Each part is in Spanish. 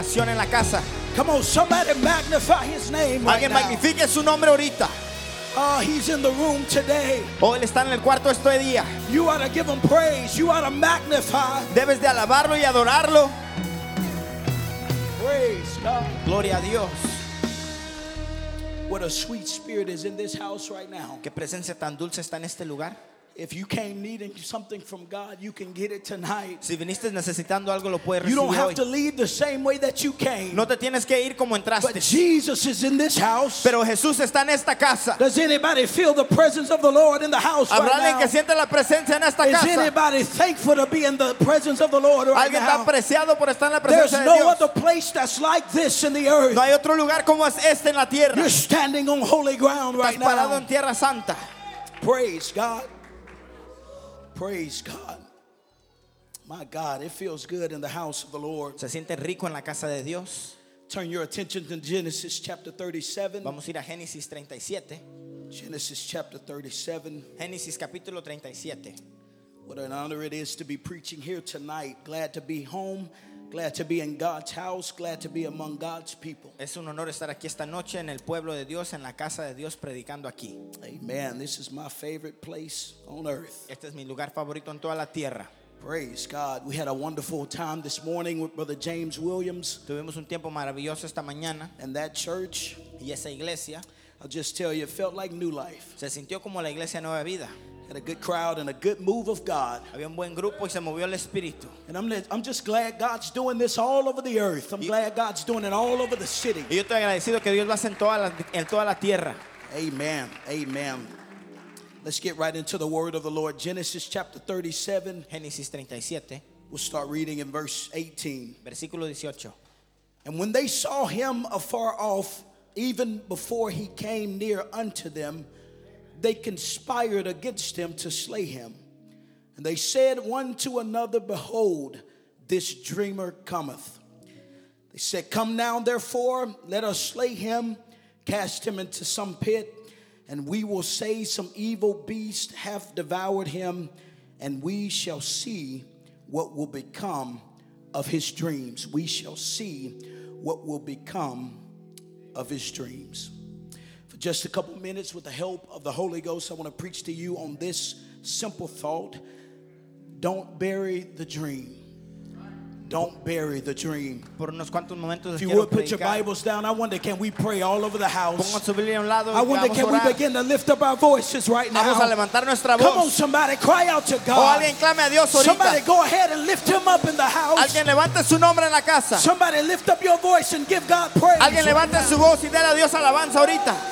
En la casa. Come on, somebody magnify his name right Alguien now. magnifique su nombre ahorita. He's in the room today. Oh, él está en el cuarto este día. You ought to give him praise. You ought to magnify. Debes de alabarlo y adorarlo. Praise God. Gloria a Dios. What a sweet spirit is in this house right now. Qué presencia tan dulce está en este lugar. If you came needing something from God, you can get it tonight. Si viniste necesitando algo, lo puedes You don't recibir have hoy. to leave the same way that you came. No te tienes que ir como But entraste. Jesus is in this house. Pero Jesús está en esta casa. Does anybody feel the presence of the Lord in the house ¿Habrá right alguien now? que siente la presencia en esta Is casa? anybody thankful to be in the presence of the Lord right ¿Alguien está now? apreciado por estar en la There's presencia de no Dios? other place that's like this in the earth. No hay otro lugar como es este en la tierra. You're standing on holy ground right Estás parado now. en tierra santa. Praise God. Praise God. My God, it feels good in the house of the Lord. Se siente rico en la casa de Dios. Turn your attention to Genesis chapter 37. Vamos a ir a Génesis 37. Genesis chapter 37. Génesis capítulo 37. What an honor it is to be preaching here tonight. Glad to be home. Glad to be in God's house. Glad to be among God's people. Es un honor estar aquí esta noche en el pueblo de Dios, en la casa de Dios, predicando aquí. Amen. This is my favorite place on earth. Este es mi lugar favorito en toda la tierra. Praise God. We had a wonderful time this morning with Brother James Williams Tuvimos un tiempo maravilloso esta mañana and that church. y esa iglesia I'll just tell you, it felt like new life. se sintió como la iglesia Nueva Vida. Had a good crowd and a good move of God. Había un buen grupo y se movió el espíritu. And I'm just glad God's doing this all over the earth. I'm glad God's doing it all over the city. Y yo estoy agradecido que Dios lo hace en toda la tierra. Amen. Amen. Let's get right into the word of the Lord. Genesis chapter 37. Génesis 37, We'll start reading in verse 18. versículo 18. And when they saw him afar off, even before he came near unto them, they conspired against him to slay him. And they said one to another, behold, this dreamer cometh. They said, come now, therefore, let us slay him, cast him into some pit, and we will say some evil beast hath devoured him, and we shall see what will become of his dreams. We shall see what will become of his dreams. For just a couple minutes, with the help of the Holy Ghost, I want to preach to you on this simple thought. Don't bury the dream. Don't bury the dream. Por unos cuantos momentos If you quiero would put your predicar. Bibles down, I wonder, can we pray all over the house? Pongan su Biblia a un lado y I wonder, vamos can a we orar. begin to lift up our voices right Vamos a now? levantar nuestra Come on, voz. somebody, cry out to O God. alguien clame a Dios Somebody ahorita. go ahead and lift him up in the house. Alguien levante su nombre en la casa. Somebody lift up your voice and give God praise. Alguien right levante now. su voz y déle a Dios alabanza ahorita.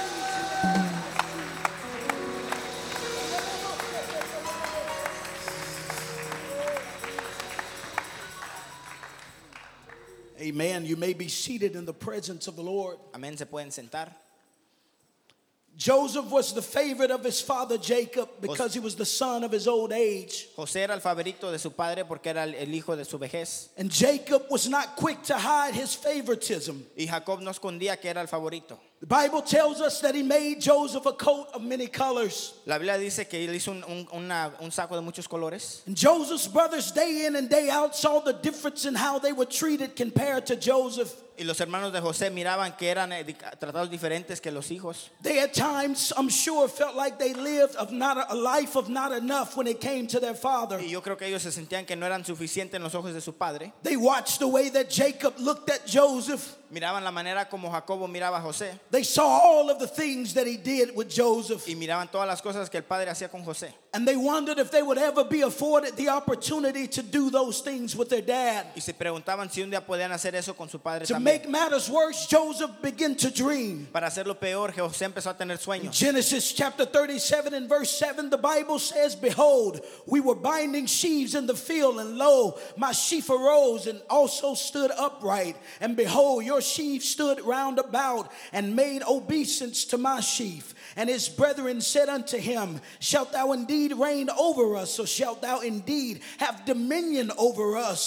Amen. You may be seated in the presence of the Lord. Amén, se pueden sentar. Joseph was the favorite of his father Jacob because he was the son of his old age. José era el favorito de su padre porque era el hijo de su vejez. And Jacob was not quick to hide his favoritism. Y Jacob no escondía que era el favorito. The Bible tells us that he made Joseph a coat of many colors. La Biblia dice que él hizo un saco de muchos colores. And Joseph's brothers day in and day out saw the difference in how they were treated compared to Joseph. Y los hermanos de José miraban que eran tratados diferentes que los hijos. They at times, I'm sure, felt like they lived a life of not enough when it came to their father. Y yo creo que ellos se sentían que no eran suficientes en los ojos de su padre. They watched the way that Jacob looked at Joseph. Miraban la manera como Jacobo miraba a José. They saw all of the things that he did with Joseph. Y miraban todas las cosas que el padre hacía con José. And they wondered if they would ever be afforded the opportunity to do those things with their dad. Y se preguntaban si un día podían hacer eso con su padre To también. make matters worse, Joseph began to dream. Para hacerlo peor, José empezó a tener sueños. Genesis chapter 37 and verse 7, the Bible says, behold, we were binding sheaves in the field, and lo, my sheaf arose and also stood upright. And behold, your sheaf stood round about and made obeisance to my sheaf. And his brethren said unto him, shalt thou indeed reign over us, or shalt thou indeed have dominion over us?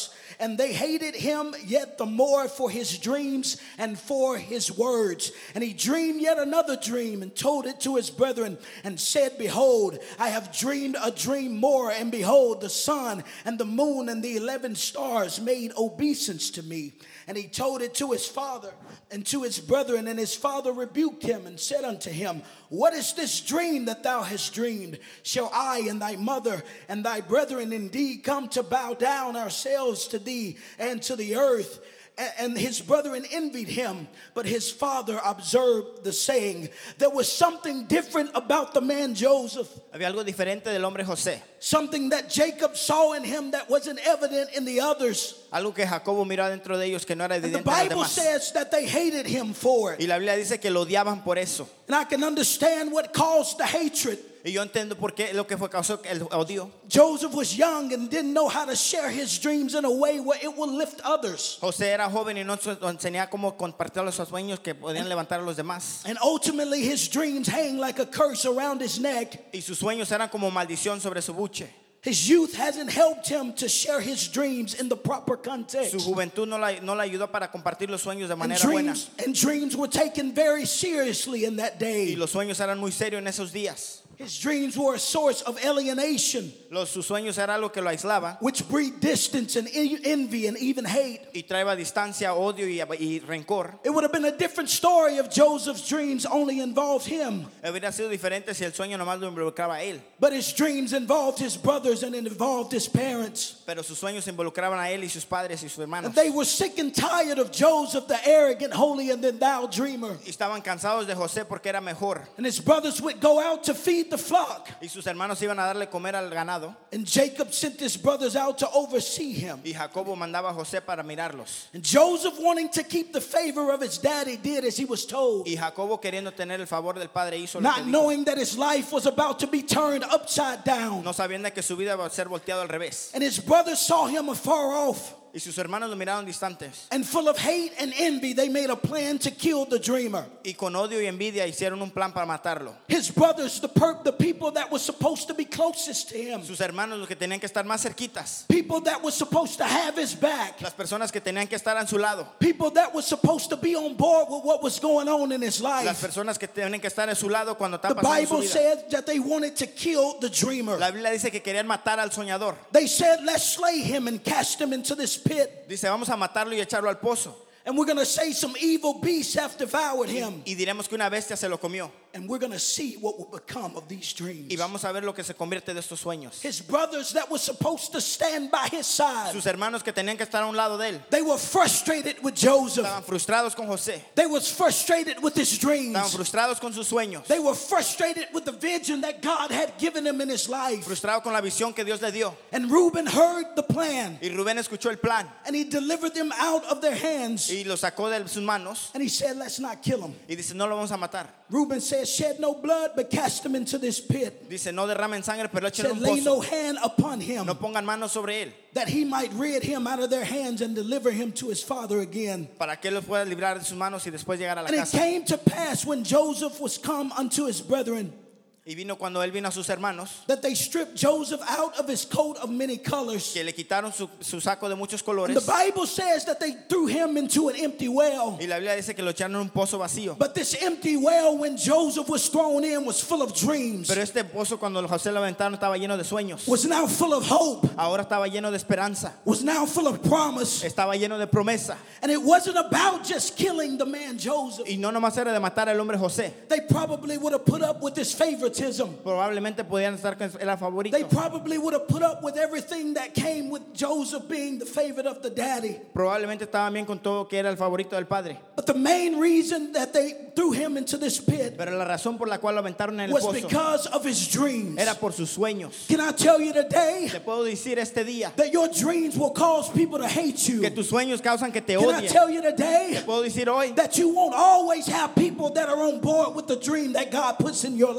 And they hated him yet the more for his dreams and for his words. And he dreamed yet another dream and told it to his brethren and said, Behold, I have dreamed a dream more. And behold, the sun and the moon and the 11 stars made obeisance to me. And he told it to his father and to his brethren. And his father rebuked him and said unto him, What is this dream that thou hast dreamed? Shall I and thy mother and thy brethren indeed come to bow down ourselves to thee and to the earth? And his brethren envied him, but his father observed the saying. There was something different about the man Joseph. Había algo diferente del hombre José. Something that Jacob saw in him that wasn't evident in the others. Algo que Jacobo miró dentro de ellos que no era And the evidente en los Bible demás. says that they hated him for it. Y la Biblia dice que lo odiaban por eso. And I can understand what caused the hatred. Y yo entiendo por qué lo que fue causó el odio. Joseph was young and didn't know how to share his dreams in a way where it will lift others. José era joven y no enseñaba cómo compartir los sueños que podían levantar a los demás. And ultimately his dreams hang like a curse around his neck. Y sus sueños eran como maldición sobre su buche. His youth hasn't helped him to share his dreams in the proper context. Su juventud no la ayudó para compartir los sueños de And manera buena. dreams were taken very seriously in that Y day. los sueños eran muy serios en esos días. His dreams were a source of alienation, Sus sueños era algo que lo aislaba which breed distance and envy and even hate. y traía distancia, odio y rencor. It would have been a different story if Joseph's dreams only involved him. Hubiera sido diferente si el sueño nomás lo involucraba a él. But his dreams involved his brothers and it involved his parents. Pero sus sueños involucraban a él y sus padres y sus hermanos. And they were sick and tired of Joseph, the arrogant, holier than thou dreamer. Y estaban cansados de José porque era mejor. And his brothers would go out to feed the flock. Y sus hermanos iban a darle comer al ganado. And Jacob sent his brothers out to oversee him. Y Jacobo mandaba a José para mirarlos. And Joseph, wanting to keep the favor of his daddy, did as he was told, Y Jacobo, queriendo tener el favor del padre, hizo lo que not dijo. knowing that his life was about to be turned upside down. No sabiendo que su vida va a ser volteado al revés. And his brothers saw him afar off. Y sus hermanos lo miraron distantes. And full of hate and envy, they made a plan to kill the dreamer. Y con odio y envidia hicieron un plan para matarlo. His brothers, the people that were supposed to be closest to him, Sus hermanos, los que tenían que estar más cerquitas. people that were supposed to have his back, Las personas que tenían que estar a su lado. people that were supposed to be on board with what was going on in his Las life. personas que tienen que estar a su lado cuando The están pasando su Bible vida. says that they wanted to kill the dreamer. La Biblia dice que querían matar al soñador. They said, let's slay him and cast him into this pit. Dice, vamos a matarlo y echarlo al pozo. And we're going to say some evil beasts have devoured him. Y diremos que una bestia se lo comió. And we're going to see what will become of these dreams. Y vamos a ver lo que se convierte de estos sueños. His brothers that were supposed to stand by his side, Sus hermanos que tenían que estar a un lado de él. they were frustrated with Joseph. Estaban frustrados con José. They was frustrated with his dreams. Estaban frustrados con sus sueños. They were frustrated with the vision that God had given him in his life. Frustrados con la visión que Dios le dio. And Reuben heard the plan. Y Rubén escuchó el plan. And he delivered them out of their hands. Y lo sacó de sus manos. And he said, let's not kill him. Y dice, no lo vamos a matar. Reuben said, shed no blood, but cast him into this pit. Dice, no derramen sangre, pero échenle Said, un lay no pozo. hand upon him, No pongan manos sobre él. that he might rid him out of their hands and deliver him to his father again. Para que él los pueda librar de sus manos y después llegar a la And it casa. came to pass when Joseph was come unto his brethren, Y vino cuando él vino a sus hermanos, that they stripped Joseph out of his coat of many colors. que le quitaron su saco de muchos And colores. the Bible says that they threw him into an empty well. Y la Biblia dice que lo echaron en un pozo vacío. But this empty well, when Joseph was thrown in, was full of dreams, Pero este pozo, cuando José lo aventaron, estaba lleno de sueños. was now full of hope, Ahora estaba lleno de esperanza. was now full of promise. Estaba lleno de promesa. And it wasn't about just killing the man Joseph. Y no nomás era de matar al hombre José. They probably would have put up with this favoritism. Probablemente podían estar con el favorito. They probably would have put up with everything that came with Joseph being the favorite of the daddy. Probablemente estaban bien con todo que era el favorito del padre. But the main reason that they threw him into this pit Pero la razón por la cual lo aventaron en el was pozo because of his dreams. era por sus sueños. Can I tell you today Te puedo decir este día that your dreams will cause people to hate you? que tus sueños causan que te Can I odien. tell you today Te puedo decir hoy that you won't always have people that are on board with the dream that God puts in your que life? no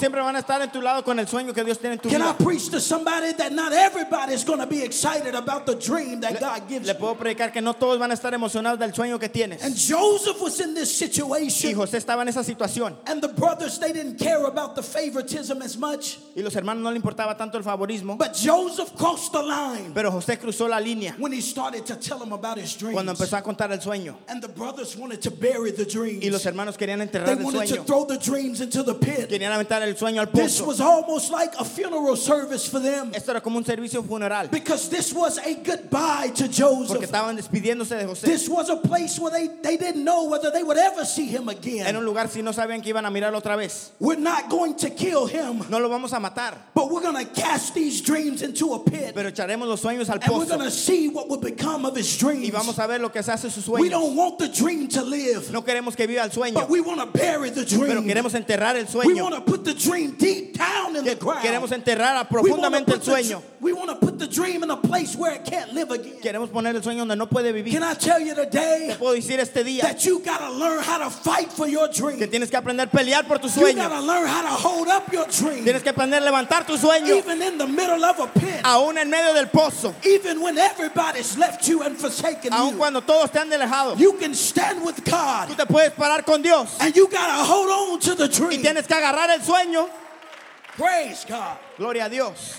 siempre van a estar en tu lado con el sueño que Dios tiene en tu Can I vida. preach to somebody that not everybody is going to be excited about the dream that God gives Le you? puedo predicar que no todos van a estar emocionados del sueño que tienes. And Joseph was in this Y situation. José estaba en esa situación. And the brothers, they didn't care about the favoritism as much. Y los hermanos no le importaba tanto el favorismo. But Joseph crossed the line Pero José cruzó la línea when he started to tell them about his dreams. cuando empezó a contar el sueño. And the brothers wanted to bury the dreams. Y los hermanos querían They enterrar el wanted to sueño. throw the dreams into the pit. Querían aventar el sueño al This pozo. was almost like a funeral service for them. Esto era como un servicio funeral. Because this was a goodbye to Porque Joseph. estaban despidiéndose de José. This was a place where they didn't know whether they would ever see him En again. un lugar si no sabían que iban a mirarlo otra vez. We're not going to kill him, No lo vamos a matar. but we're going to cast these dreams into a pit. Pero echaremos los sueños al And we're pozo. going to see what will become of his Y dreams. vamos a ver lo que se hace sus We sueños. don't want the dream to live, No queremos que viva el sueño. but we want to bury the Pero dream. queremos enterrar el We sueño. want to put the dream deep down in the ground. Queremos enterrar We wanna profundamente el put the sueño. we want to put the dream in a place where it can't live again. Queremos poner el sueño donde no puede vivir. Can I tell you today Te puedo decir este día that you got to learn how to fight for your que dream? tienes que aprender a pelear por tu You sueño. got to learn how to hold up your dream, Tienes que aprender a levantar tu sueño even in the middle of a pit, aún en medio del pozo. even when everybody's left you and forsaken Aún you. cuando todos te han alejado. You can stand with Tú God, te puedes parar con Dios and you got to hold on to the y dream. tienes que agarrar el sueño. Praise God. Gloria a Dios.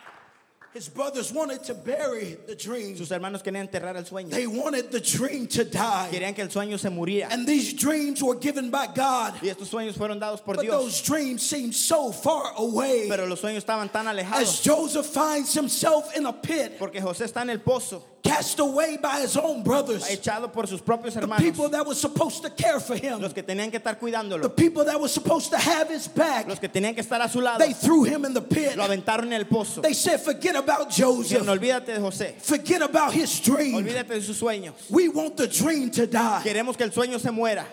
His brothers wanted to bury the dream. Sus hermanos querían enterrar el sueño. They wanted the dream to die. Querían que el sueño se muriera. And these dreams were given by God. Y estos sueños fueron dados por But Dios. those dreams seemed so far away. Pero los sueños estaban tan As alejados. Joseph finds himself in a pit, Porque José está en el pozo, cast away by his own brothers, echado por sus propios the hermanos. people that were supposed to care for him, Los que tenían que estar the cuidándolo. people that were supposed to have his back. Los que tenían que estar a su lado. They threw him in the pit. Lo aventaron en el pozo. They said, forget about Dijeron, Joseph. olvídate de José. Forget about his dream. Olvídate de sus sueños. We want the dream to die. Queremos que el sueño se muera.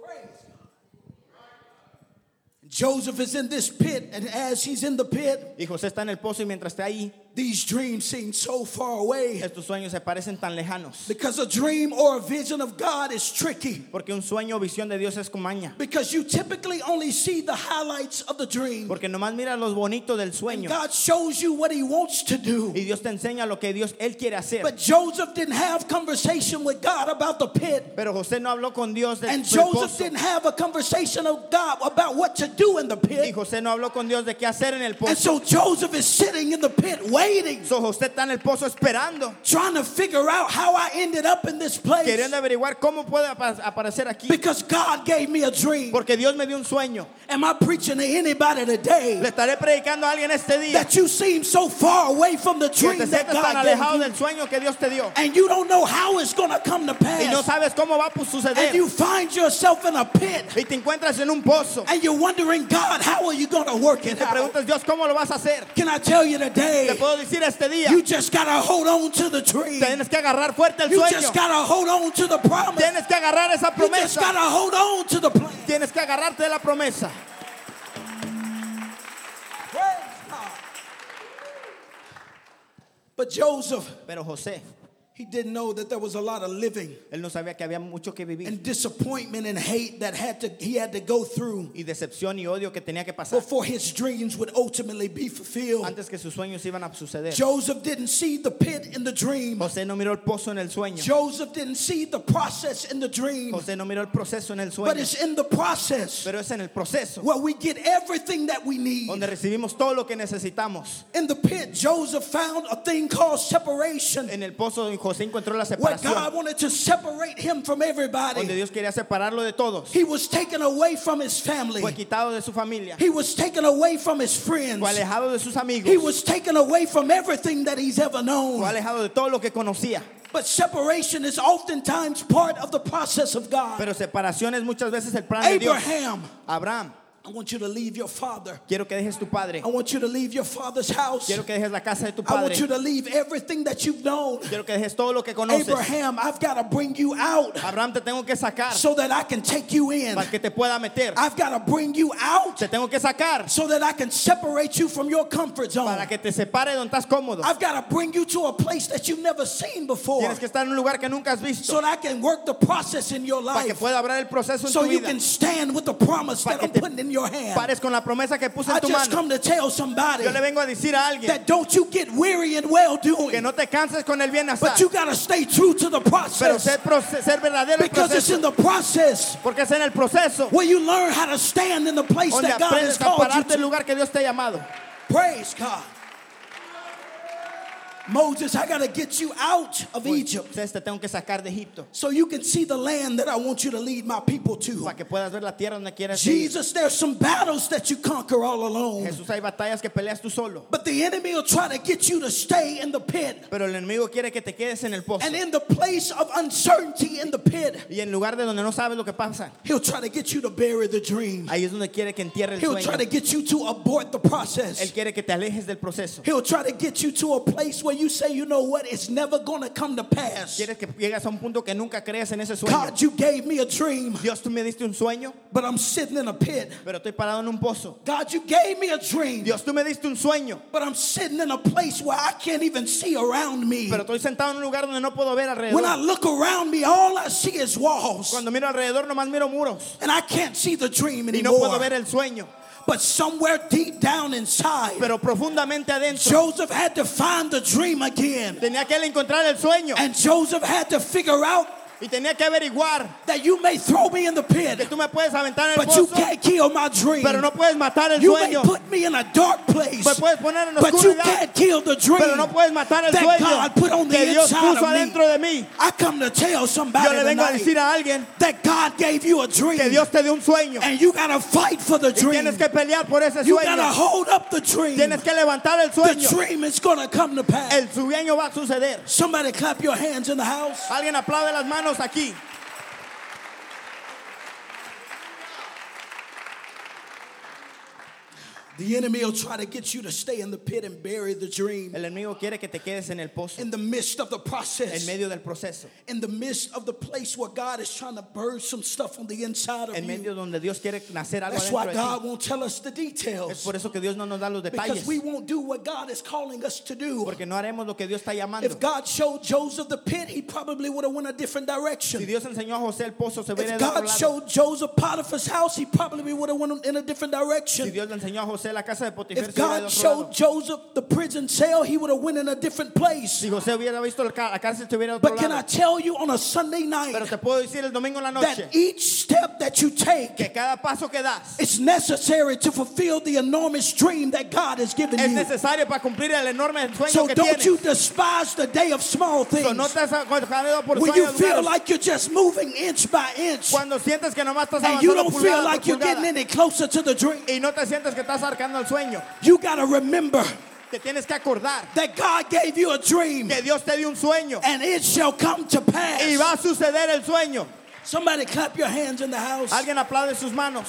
Joseph is in this pit, and as he's in the pit, Y José está en el pozo y mientras está ahí, these dreams seem so far away. estos sueños se parecen tan lejanos. Because a dream or a vision of God is tricky. Porque un sueño o visión de Dios es con maña. Because you typically only see the highlights of the dream. Porque nomás mira los bonitos del sueño. God shows you what he wants to do. Y Dios te enseña lo que Él quiere hacer. But Joseph didn't have conversation with God about the pit. Pero José no habló con Dios del And del Joseph pozo. didn't have a conversation of God about what to do in the Y pit. José no habló con Dios de qué hacer en el And pozo. so Joseph is sitting in the pit waiting, So José está en el pozo esperando, trying to figure out how I ended up in this place. queriendo averiguar cómo puede aparecer aquí. Because God gave me a dream. Porque Dios me dio un sueño. Am I preaching to anybody today Le estaré predicando a alguien este día that you seem so far away from the que dream te that sientes tan God alejado gave del you, sueño que Dios te dio and you don't know how it's going to come to y no pass, sabes cómo va a and suceder you find yourself in a pit, y te encuentras en un pozo and you're wondering, God, how are you going to work y it te out? preguntas, Dios, ¿cómo lo vas a hacer? Can I tell you Te today, puedo decir este día, you just got to hold on to the dream. tienes que agarrar fuerte el You sueño, just got to hold on to the promise. tienes que agarrar esa You just got promesa, to hold on to the plan. tienes que agarrarte de la promesa. But Joseph, Pero José, he didn't know that there was a lot of living él no sabía que había mucho que vivir and disappointment and hate that he had to go through y decepción y odio que tenía que pasar before his dreams would ultimately be fulfilled. antes que sus sueños iban a suceder. Joseph didn't see the pit in the dream. José no miró el pozo en el sueño. Joseph didn't see the process in the dream. José no miró el proceso en el But sueño. it's in the process Pero es en el proceso where we get everything that we need. donde recibimos todo lo que necesitamos. In the pit, Joseph found a thing called separation, En el pozo José encontró la where separación, God wanted to separate him from donde everybody. Dios quería separarlo de todos. He was taken away from his family. Fue quitado de su familia, He was taken away from his friends. fue alejado de sus amigos, He was taken away from everything that he's ever fue known. alejado de todo lo que conocía. But separation is oftentimes part of the process of God. Pero separación es muchas veces el plan de Dios. Abraham, Abraham, I want you to leave your father. quiero que dejes tu padre, I want you to leave your father's house. quiero que dejes la casa de tu I want padre, you to leave everything that you've known. quiero que dejes todo lo que conoces. Abraham, I've got to bring you out Abraham, te tengo que sacar so that I can take you in. para que te pueda meter. I've got to bring you out Te tengo que sacar so that I can separate you from your comfort zone. para que te separe donde estás cómodo. I've got to bring you to a place that you've never seen before Tienes que estar en un lugar que nunca has visto so that I can work the process in your para que life, pueda abrir el proceso en so tu you vida, can stand with the promise para that que I'm te putting in your hand. pares con la promesa que puse I en tu just mano. come to tell somebody Yo le vengo a decir a alguien that don't you get weary in well que doing, no te canses con el bien hacer, but you got to stay true to the pero process, ser verdadero el because it's in proceso, the process porque es en el proceso where you learn how to stand in the place donde that God has aprendes a called you pararte el to. lugar que Dios te ha llamado. Praise God. Moses, I got to get you out of Egypt Moisés, te tengo que sacar de Egipto so you can see the land that I want you to lead my people to. para que puedas ver la tierra donde quieres ir. Jesus, there's some battles that you conquer all alone. Jesús, hay batallas que peleas tú solo, But the enemy will try to get you to stay in the pit. pero el enemigo quiere que te quedes en el pozo. And in the place of uncertainty in the pit, Y en lugar de donde no sabes lo que pasa, he'll try to get you to bury the dream. ahí es donde quiere que entierre el He'll try to sueño. get you to abort the Él process. quiere que te alejes del proceso. He'll try to get you to a place where you say, you know what, it's never going to come to pass. Quieres que llegues a un punto que nunca creas en ese sueño. God, you gave me a dream, Dios, tú me diste un sueño, but I'm sitting in a pit. pero estoy parado en un pozo. God, you gave me a dream, Dios, tú me diste un sueño, but I'm sitting in a place where I can't even see around me. pero estoy sentado en un lugar donde no puedo ver When I alrededor. look around me, all I see is walls, Cuando miro alrededor nomás miro muros and I can't see the dream y no puedo anymore. ver el sueño, But somewhere deep down inside, pero profundamente adentro Joseph had to find the dream again. tenía que él encontrar el sueño And Joseph had to figure out y tenía que averiguar that you may throw me in the que pit, tú me puedes aventar en el but you pozo, can't kill my dream. pero no puedes matar el You may sueño, put me in a dark place, me puedes poner en but you oscuridad, can't kill the dream pero no puedes matar el that sueño God put on the que Dios inside puso of me. adentro de mí. I come to tell somebody Yo le vengo a tonight decir a alguien that God gave you a dream, que Dios te dio un sueño and you got to fight for the y dream. tienes que pelear por ese You got to sueño. hold up the dream. Tienes que levantar el The sueño. dream is going to come to pass. El sueño va a suceder. Somebody clap your hands in the house. Alguien aplaude las manos aquí. The enemy will try to get you to stay in the pit and bury the dream. El enemigo quiere que te quedes en el pozo, In the midst of the en process, medio del proceso, in the midst of the place where God is trying to birth some stuff on the inside of en you. medio donde Dios quiere nacer algo That's adentro why de ti. God won't tell us the Es details, por eso que Dios no nos da los because detalles, we won't do what God is calling us to do. porque no haremos lo que Dios está llamando. If God showed Joseph the pit, he probably would have went a different Si direction. Dios enseñó a José el pozo, se hubiera If ido a otro God lado. showed Joseph Potiphar's house, he probably would have went in a different Si direction. Dios le enseñó a José la casa de Potifar, If se hubiera ido a God otro showed lado. Joseph the prison cell, he would have went in a different place. Si José hubiera visto la cárcel, se hubiera ido a otro But can I lado. tell you on a Sunday Pero night te puedo decir el domingo en la noche that each step that you take que cada paso que das is necessary to fulfill the enormous dream that God has given es you. necesario para cumplir el enorme sueño So que don't you tienes. despise the day of small So, no things. te has acordado por When you sueños feel raros. like you're just moving inch by inch Cuando sientes que nomás estás and you avanzando don't feel pulgada like por you're getting pulgada any closer to the dream, y no te sientes que estás acercando al sueño, you got to remember te tienes que acordar that God gave you a dream que Dios te dio un sueño and it shall come to y pass. va a suceder el sueño. Somebody clap your hands in the house. Alguien aplaude sus manos.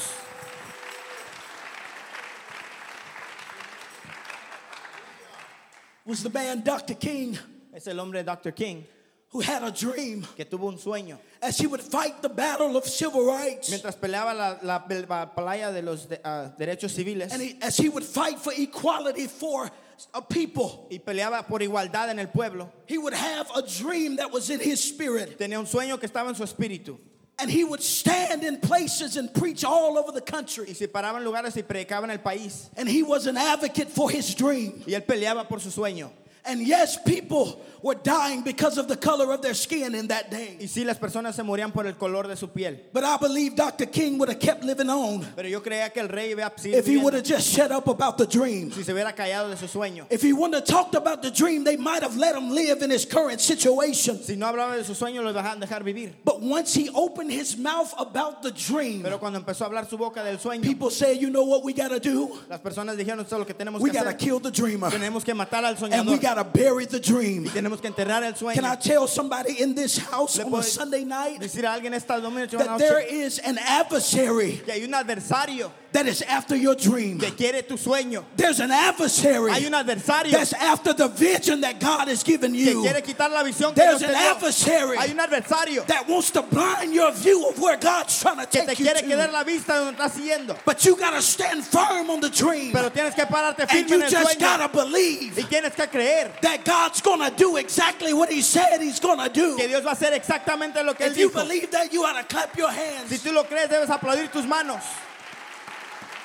Was the man Dr. King Es el hombre Dr. King who had a dream que tuvo un sueño as he would fight the battle of civil rights mientras peleaba la batalla de los derechos civiles and as he would fight for equality for a people. y peleaba por igualdad en el pueblo. He would have a dream that was in his spirit, Tenía un sueño que estaba en su espíritu and he would stand in places and preach all over the y country, se paraba en lugares y predicaba en el país and he was an advocate for his dream. y él peleaba por su sueño. And yes, people were dying because of the color of their skin in that day. Y sí, las personas se morían por el color de su piel. But I believe Dr. King would have kept living on Pero yo creía que el rey iba a seguir if he would viviendo have just shut up about the dream. si se hubiera callado de su sueño. If he wouldn't have talked about the dream, they might have let him live in his current situation. Si no hablaba de su sueño, lo dejaban dejar vivir. But once he opened his mouth about the dream, Pero cuando empezó a hablar su boca del sueño, people said, you know what we got to do? las personas dijeron, esto es lo que tenemos We que got to hacer. kill the dreamer. Tenemos que matar al And we soñador. got to bury the dream. Tenemos que enterrar el sueño. Can I tell somebody in this house Le on a puedo Sunday night decir a alguien esta domingo that there is an adversary que hay un adversario that is after your dream? que quiere tu sueño. There's an adversary Hay un adversario that's after the vision that God has given que you. quiere quitar la visión que There's Dios te an dio. adversary Hay un adversario that wants to blind your view of where God's trying to que te take you quiere quedar to. la vista de donde estás yendo. But you got to stand firm on the dream. Pero tienes que pararte And firme you en el just got sueño. to believe Y tienes que creer that God's going to do exactly what he said he's going to do. que Dios va a hacer exactamente lo que Él If you dijo. believe that, you ought to clap your Si hands. tú lo crees, debes aplaudir tus manos.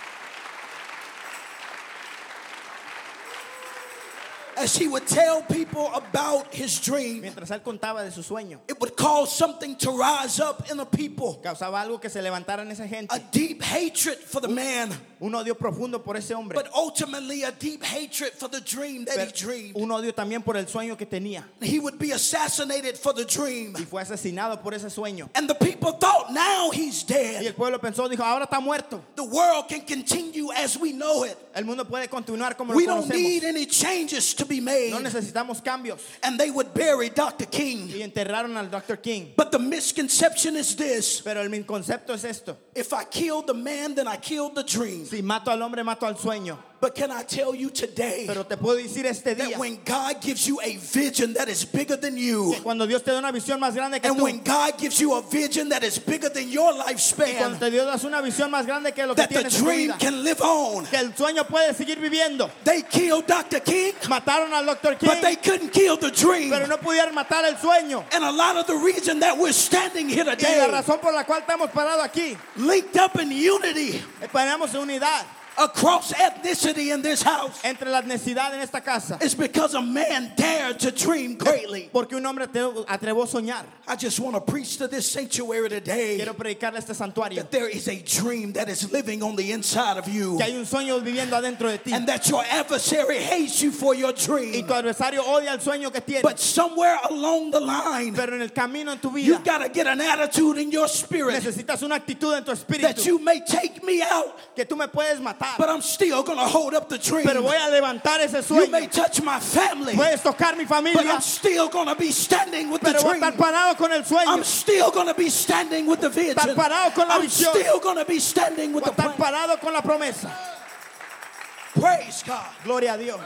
as he would tell people about his dream, mientras él contaba de su sueño, it would cause something to rise up in the people. causaba algo que se levantara en esa gente. A deep hatred for the man, Un odio profundo por ese hombre. but ultimately a deep hatred for the dream that he dreamed. Un odio también por el sueño que tenía. He would be assassinated for the dream. Y fue asesinado por ese sueño. And the people thought, now he's Y dead. el pueblo pensó, dijo, ahora está muerto. The world can continue as we know it. El mundo puede continuar como We lo don't need conocemos. any changes to be made. No necesitamos cambios. And they would bury Dr. King. Y enterraron al Dr. King. But the misconception is this: Pero el concepto es esto. if I killed the man, then I killed the dream. Si mato al hombre, mato al sueño. But can I tell you today Pero te puedo decir este that día, when God gives you a vision that is bigger than you, que cuando Dios te da una visión más grande que and tú, when God gives you a vision that is bigger than your y cuando lifespan, te Dios das una visión más grande que lo que that the tienes en tu dream vida, can live on. que el sueño puede seguir viviendo. They killed Dr. King, Mataron al Dr. King, but they couldn't kill the dream. pero no pudieron matar el sueño. And a lot of the reason that we're standing here Y la today, razón por la cual estamos parados aquí, linked up in unity tenemos unidad across ethnicity in this house, entre la necesidad en esta casa, is because a man dared to dream greatly. porque un hombre atrevó a soñar. I just want to preach to this sanctuary today Quiero predicarle a este santuario that there is a dream that is living on the inside of you, que hay un sueño viviendo adentro de ti, and that your adversary hates you for your y dream. tu adversario odia el sueño que tienes. But somewhere along the line, Pero en el camino en tu you vida got to get an attitude in your spirit necesitas una actitud en tu that espíritu, you may take me out, que tú me puedes matar, but I'm still going to hold up the dream. pero voy a levantar ese You may sueño. touch my family, Puedes tocar mi but familia, I'm still going to be standing with the pero voy a dream. estar parado con el sueño. I'm still going to be standing with the vision. Estar parado con la I'm visión. still going to be standing with Voy the a estar plan. parado con la promesa. Praise God. Gloria a Dios.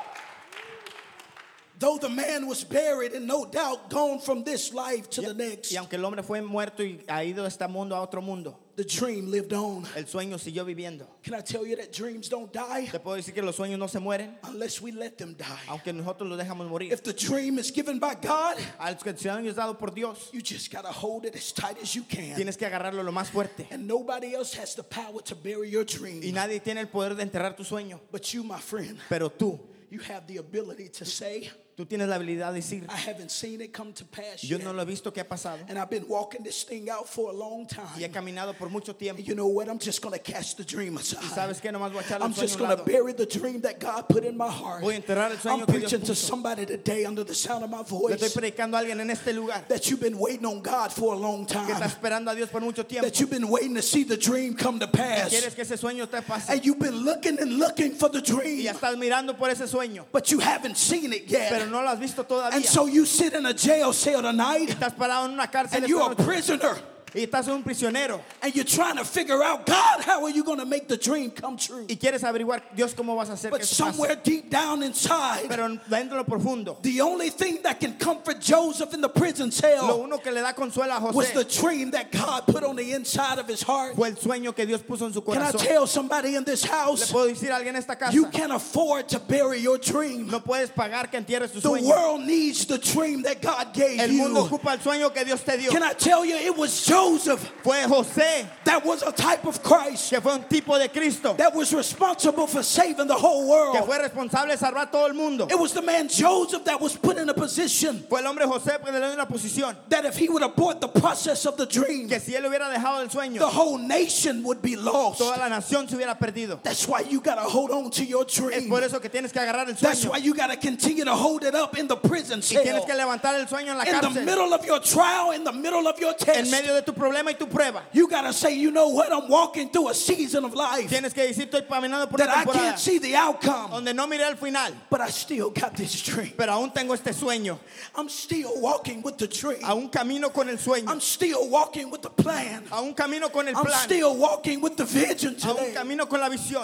Though the man was buried and no doubt gone from this life to the next, Y aunque el hombre fue muerto y ha ido de este mundo a otro mundo, the dream lived on. el sueño siguió viviendo. Can I tell you that dreams don't die Te puedo decir que los sueños no se mueren, unless we let them die? aunque nosotros los dejamos morir. If the dream is given by God, Al sueño es dado por Dios, you just got to hold it as tight as you can. tienes que agarrarlo lo más fuerte. And nobody else has the power to bury your Y dream. nadie tiene el poder de enterrar tu sueño. But you, my friend, Pero tú you have the ability to say, tienes la habilidad de decir, I haven't seen it come to pass yo yet. no lo he visto que ha pasado. And I've been walking this thing out for a long Y he time. caminado por mucho tiempo. And you know what? I'm just going to cast the dream Y aside. sabes que nomás voy a echar I'm el just sueño a going un to lado. bury the dream that God put in my heart. Voy a enterrar el sueño I'm que Dios preaching to puso. somebody today under the sound of my Le estoy voice predicando a alguien en este lugar that you've been waiting on God for a long que está time. esperando a Dios por mucho tiempo. That you've been waiting to see the dream come to pass. Quieres que ese sueño te pase. And you've been looking and looking for the Y dream, ya estás mirando por ese sueño, but you haven't seen it pero yet. no lo has visto todavía. And so you sit in a jail cell tonight Estás parado en una cárcel and esta you're a noche, prisoner. y estás un prisionero And you're trying to figure out, God, how are you going to make the dream come true? y quieres averiguar, Dios, cómo vas a hacer que But eso somewhere pase. deep down inside, Pero dentro de lo profundo, the only thing that can comfort Joseph in the prison lo cell uno que le da consuelo a was the José dream that God put on the inside of his heart. fue el sueño que Dios puso en su Can I corazón. tell somebody in this Le house, puedo decir a alguien en esta casa, you can't afford to bury your dream. no puedes pagar que entierres tu The sueño. world needs the dream that God gave El mundo you. ocupa el sueño que Dios te dio. Can I tell you, it was Joseph Fue José that was a type of Christ que fue un tipo de Cristo, that was responsible for saving the whole que world. fue responsable de salvar a todo el mundo. It was the man Joseph that was put in a position Fue el hombre José que le dio una posición that if he would abort the process of the dream, que si él hubiera dejado el the sueño, whole nation would be lost. toda la nación se hubiera perdido. That's why you got to hold on to your Es dream. por eso que tienes que agarrar el That's sueño why you got to continue to hold it up in the prison y cell. tienes que levantar el sueño en la In the cárcel, middle of your trial, in the middle of your en test, medio de tu problema y tu prueba. you got to say, you know what, I'm walking through a season of life Tienes que decir, estoy caminando por that una I temporada can't see the outcome, donde no miré el final, but I still got this dream. pero aún tengo este sueño, I'm still walking with the dream. aún camino con el sueño, I'm still walking with the plan. aún camino con el I'm plan, still walking with the vision aún today. camino con la visión.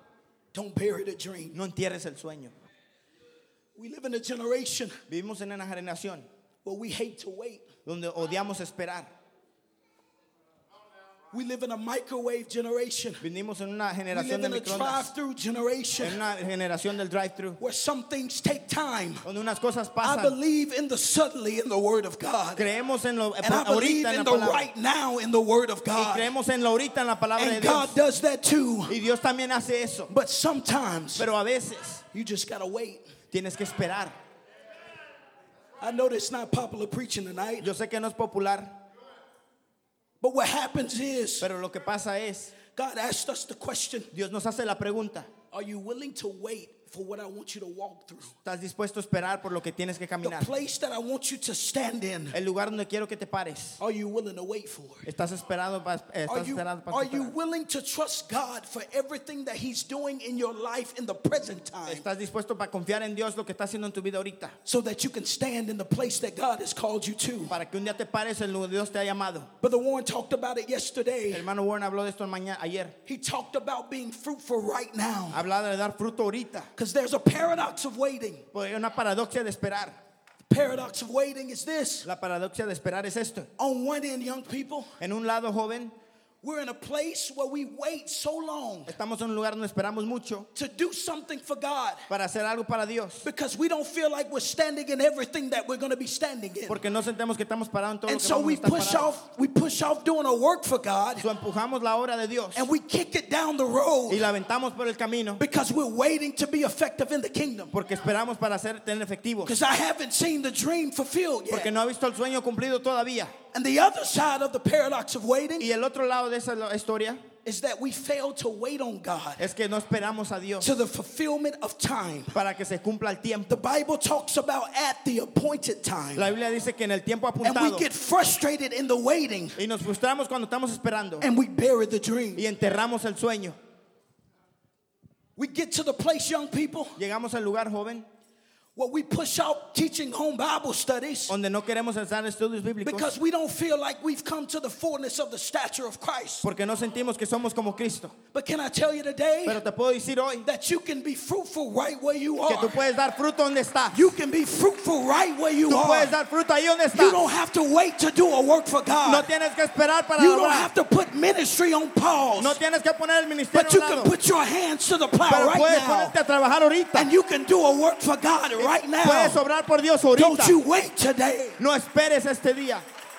Don't bury the dream. No entierres el sueño. We live in a generation Vivimos en una generación where we hate to wait. donde odiamos esperar. We live in a microwave generation. Vivimos en una We generación live de in a microondas, drive-through en generation una generación del drive-thru, where some things take time. donde unas cosas I pasan. believe in the suddenly in the Word of God. Creemos en lo And I believe ahorita en in la the palabra. right now in the Word of Y God. creemos en lo ahorita en la palabra de And Dios. God does that too. Y Dios también hace eso. But sometimes Pero a veces you just got to wait. Tienes que esperar. I know that's not popular preaching tonight, Yo sé que no es popular, but what happens is pero lo que pasa es, God asked us the question, Dios nos hace la pregunta: are you willing to wait for what I want you to walk through? ¿estás dispuesto a esperar por lo que tienes que The caminar? place that I want you to stand in, El lugar donde quiero que te pares. are you willing to wait for? ¿Estás esperando para Are you esperar? willing to trust God for everything that He's doing in your life in the present time ¿Estás dispuesto para confiar en Dios lo que está haciendo en tu vida ahorita? so that you can stand in the place that God has called you to? Para que un día te pares en lo que Dios te ha llamado. Brother Warren talked about it El yesterday. hermano Warren habló de esto ayer. He talked about being fruitful right now Hablaba de dar fruto ahorita. because there's a paradox of waiting. Porque hay una paradoxia de esperar. The paradox of waiting is this. La paradoxia de esperar es esto. On one end, young people, En un lado, joven, we're in a place where we wait so long estamos en un lugar donde esperamos mucho to do something for God para hacer algo para Dios. because we don't feel like we're standing in everything that we're going to be standing in. Porque no sentimos que estamos parados en todo lo And que so vamos a we estar parados. push off doing a work for God, So empujamos la obra de Dios and we kick it down the road y la aventamos por el camino because we're waiting to be effective in the kingdom. porque esperamos para tener efectivos. Because I haven't seen the dream fulfilled Porque yet. no ha visto el sueño cumplido todavía. And the other side of the paradox of waiting Y el otro lado de esa historia is that we fail to wait on God es que no esperamos a Dios to the fulfillment of time. para que se cumpla el The tiempo. Bible talks about at the appointed time. La Biblia dice que en el tiempo And apuntado, we get frustrated in the waiting y nos frustramos cuando estamos esperando and we bury the dream. y enterramos el sueño. We get to the place, young people, Llegamos al lugar, joven, where we push out teaching home Bible studies donde no queremos hacer estudios bíblicos because we don't feel like we've come to the fullness of the stature of Christ. porque no sentimos que somos como Cristo. But can I tell you today Pero te puedo decir hoy that you can be fruitful right where you que tú are? puedes dar fruto donde estás. You can be fruitful right where you Tú puedes are. dar fruto ahí donde You estás. don't have to wait to do a work for No God. tienes que esperar para You don't orar. have to put ministry on pause. No tienes que poner el ministerio But a you un can lado. put your hands to the plow Pero right puedes now. ponerte a trabajar ahorita. And you can do a work for God right now. Puedes obrar por Dios Don't ahorita. you wait today. No esperes este día.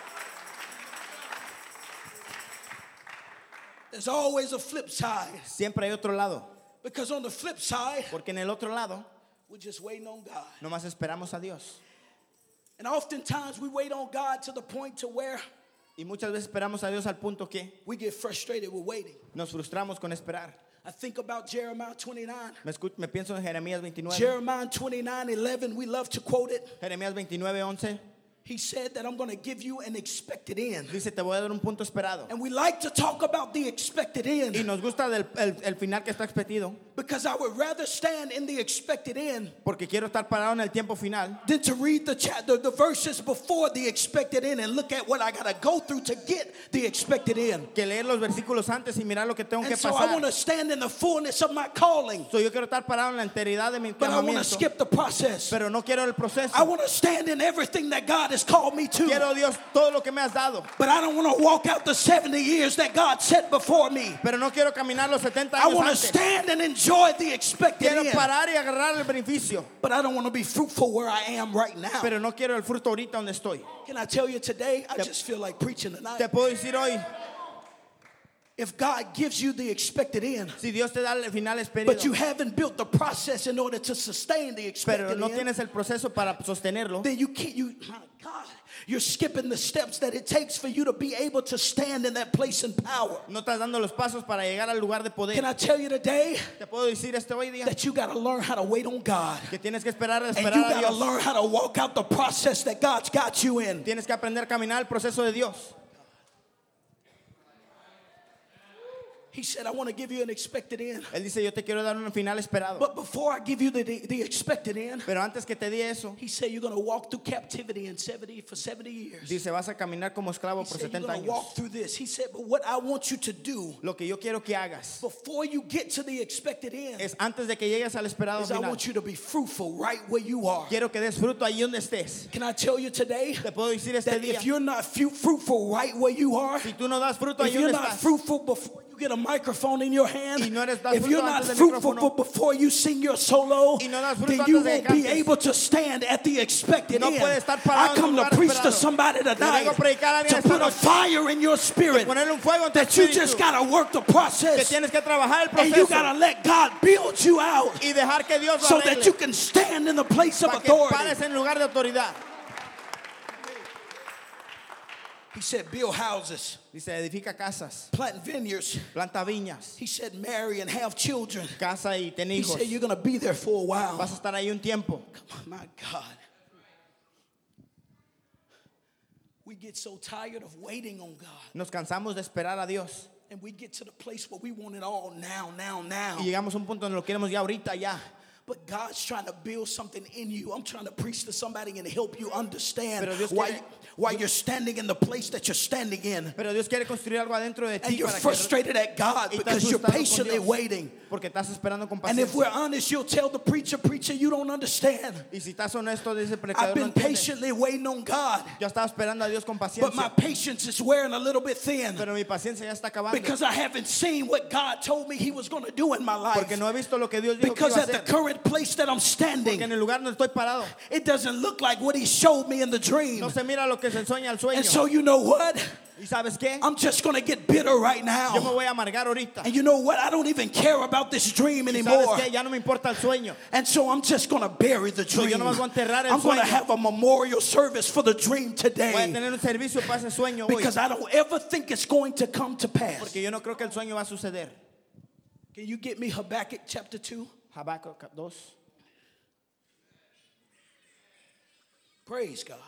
There's always a flip side. Siempre hay otro lado. Because on the flip side, Porque en el otro lado, we're just waiting on God. nomás esperamos a Dios. And oftentimes we wait on God to the point to where Y muchas veces esperamos a Dios al punto que we get frustrated with waiting. nos frustramos con esperar. I think about Jeremiah 29. Me pienso en Jeremías 29. Jeremiah 29:11, we love to quote it. Jeremías 29:11 He said that I'm going to give you an expected end. dice: te voy a dar un punto esperado. And we like to talk about the expected Y end nos gusta el final que está expectido, because I would rather stand in the expected end porque quiero estar parado en el tiempo final than to read the verses before the expected end and look at what I got to go through to get the expected end. que leer los versículos antes y mirar lo que tengo que And so I want pasar. to stand in the fullness of my calling, So, yo quiero estar parado en la enteridad de mi but I want to llamamiento, skip the process. pero no quiero el proceso. I want to stand in everything that God has called me to. Quiero, Dios, todo lo que me has dado, But I don't want to walk out the 70 years that God set before me. pero no quiero caminar los 70 I años want to antes. stand and enjoy the expected Quiero end. parar y agarrar el beneficio, But I don't want to be fruitful where I am right now. pero no quiero el fruto ahorita donde estoy. Can I tell you today, I just feel like preaching tonight. Te puedo decir hoy, If God gives you the expected end, si Dios te da el final but you esperado, haven't built the process in order to sustain the pero expected no end, tienes el proceso para sostenerlo, then my God, you're skipping the steps that it takes for you to be able to stand in that place in power. no estás dando los pasos para llegar al lugar de poder. Can I tell you today Te puedo decir hoy día that you got to learn how to wait on God, que tienes que esperar and you a got to Dios. learn how to walk out the process that God's got you in. Tienes que aprender a caminar el proceso de Dios. He said, I want to give you an expected end. Él dice: yo te quiero dar un final esperado. But before I give you the expected end, Pero antes que te di eso, he said, you're going to walk through captivity for 70 years. dice: vas a caminar como esclavo He por said, you're 70 going to años. walk through this. He said, but what I want you to do Lo que yo quiero que hagas before you get to the expected end es, antes de que llegues al esperado is I final, want you to be fruitful right where you are. quiero que des fruto ahí donde estés. Can I tell you today Te puedo decir este that día: if you're not fruitful right where you are, si tú no das fruto ahí if you're donde not estás, fruitful before you get a microphone in your hand, Y no eres das if you're fruto not antes del fruitful micrófono, before you sing your solo, y no das fruto then antes you de won't que be cantes, able to stand at the expected no end. puedes estar parado I en come tu to lugar preach to esperado. somebody Yo tonight vengo a predicar a alguien to esta put a noche, fire in your spirit ponerle un fuego en tu that you espíritu, just got to work the que process tienes que trabajar el and you proceso got to let God build you out y dejar que Dios lo so that arregle you can stand in the place of para que authority. pares en lugar de autoridad. He said, build houses, Dice, edifica casas, plant vineyards. planta viñas, He said, marry and have children. casa y ten He hijos. said, you're going to be there for a while. Vas a estar ahí un tiempo. My God. We get so tired of waiting on God. Nos cansamos de esperar a Dios And we get to the place where we want it all now. y llegamos a un punto donde lo queremos ya ahorita, ya. But God's trying to build something in you. I'm trying to preach to somebody and help you understand Pero Dios why, quiere- why you're standing in the place that you're standing in. Pero Dios quiere construir algo adentro de And ti you're para que frustrated at God y estás because you're frustrado con patiently Dios, waiting. porque estás esperando con And if paciencia. we're honest, you'll tell the preacher, you don't understand. Y si estás honesto, dice el I've predicador, no been entiende. patiently waiting on God. Yo estaba esperando a Dios con But my paciencia, patience is wearing a little bit thin pero mi paciencia ya está acabando. because I haven't seen what God told me He was going to do in my life. Porque no he visto lo que Dios dijo que Because iba a at the hacer. current place that I'm Porque standing, en el lugar donde estoy parado, it doesn't look like what He showed me in the dream. no se mira lo que se ensueña al sueño. And so you know what? ¿Y sabes qué? I'm just going to get bitter right Yo me now. voy a amargar ahorita. And you know what? I don't even care about this dream ¿Y sabes anymore. qué? Ya no me importa el sueño. And so I'm just going to bury the So yo dream. nomás voy a enterrar el I'm going to sueño. have a memorial service for the dream Voy a today tener un servicio para ese sueño hoy. because I don't ever think it's going to come to pass. Porque yo no creo que el sueño va a suceder. Can you get me Habakkuk chapter 2? Habacuc 2. Praise God.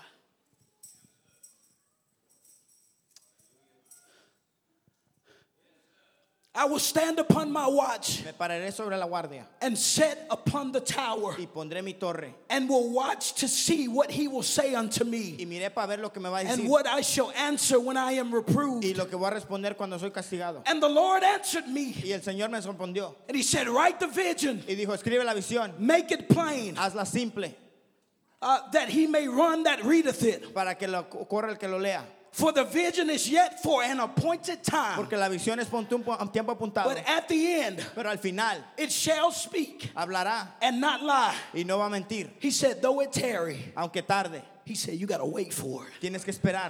I will stand upon my watch Me pararé sobre la guardia and set upon the tower y pondré mi torre and will watch to see what he will say unto me y miré para ver lo que me va a and decir what I shall answer when I am y reproved. lo que voy a responder cuando soy castigado. And the Lord answered me Y el Señor me respondió and he said, write the vision, y dijo, escribe la visión, make it plain, hazla simple that he may run that readeth it. para que lo corra el que lo lea. For the vision is yet for an appointed time, Porque la visión es por un tiempo apuntado. but at the end Pero al final it shall speak hablará and not lie. y no va a mentir. He said, though it tarry, Aunque tarde, he said, you got to wait for it. tienes que esperar.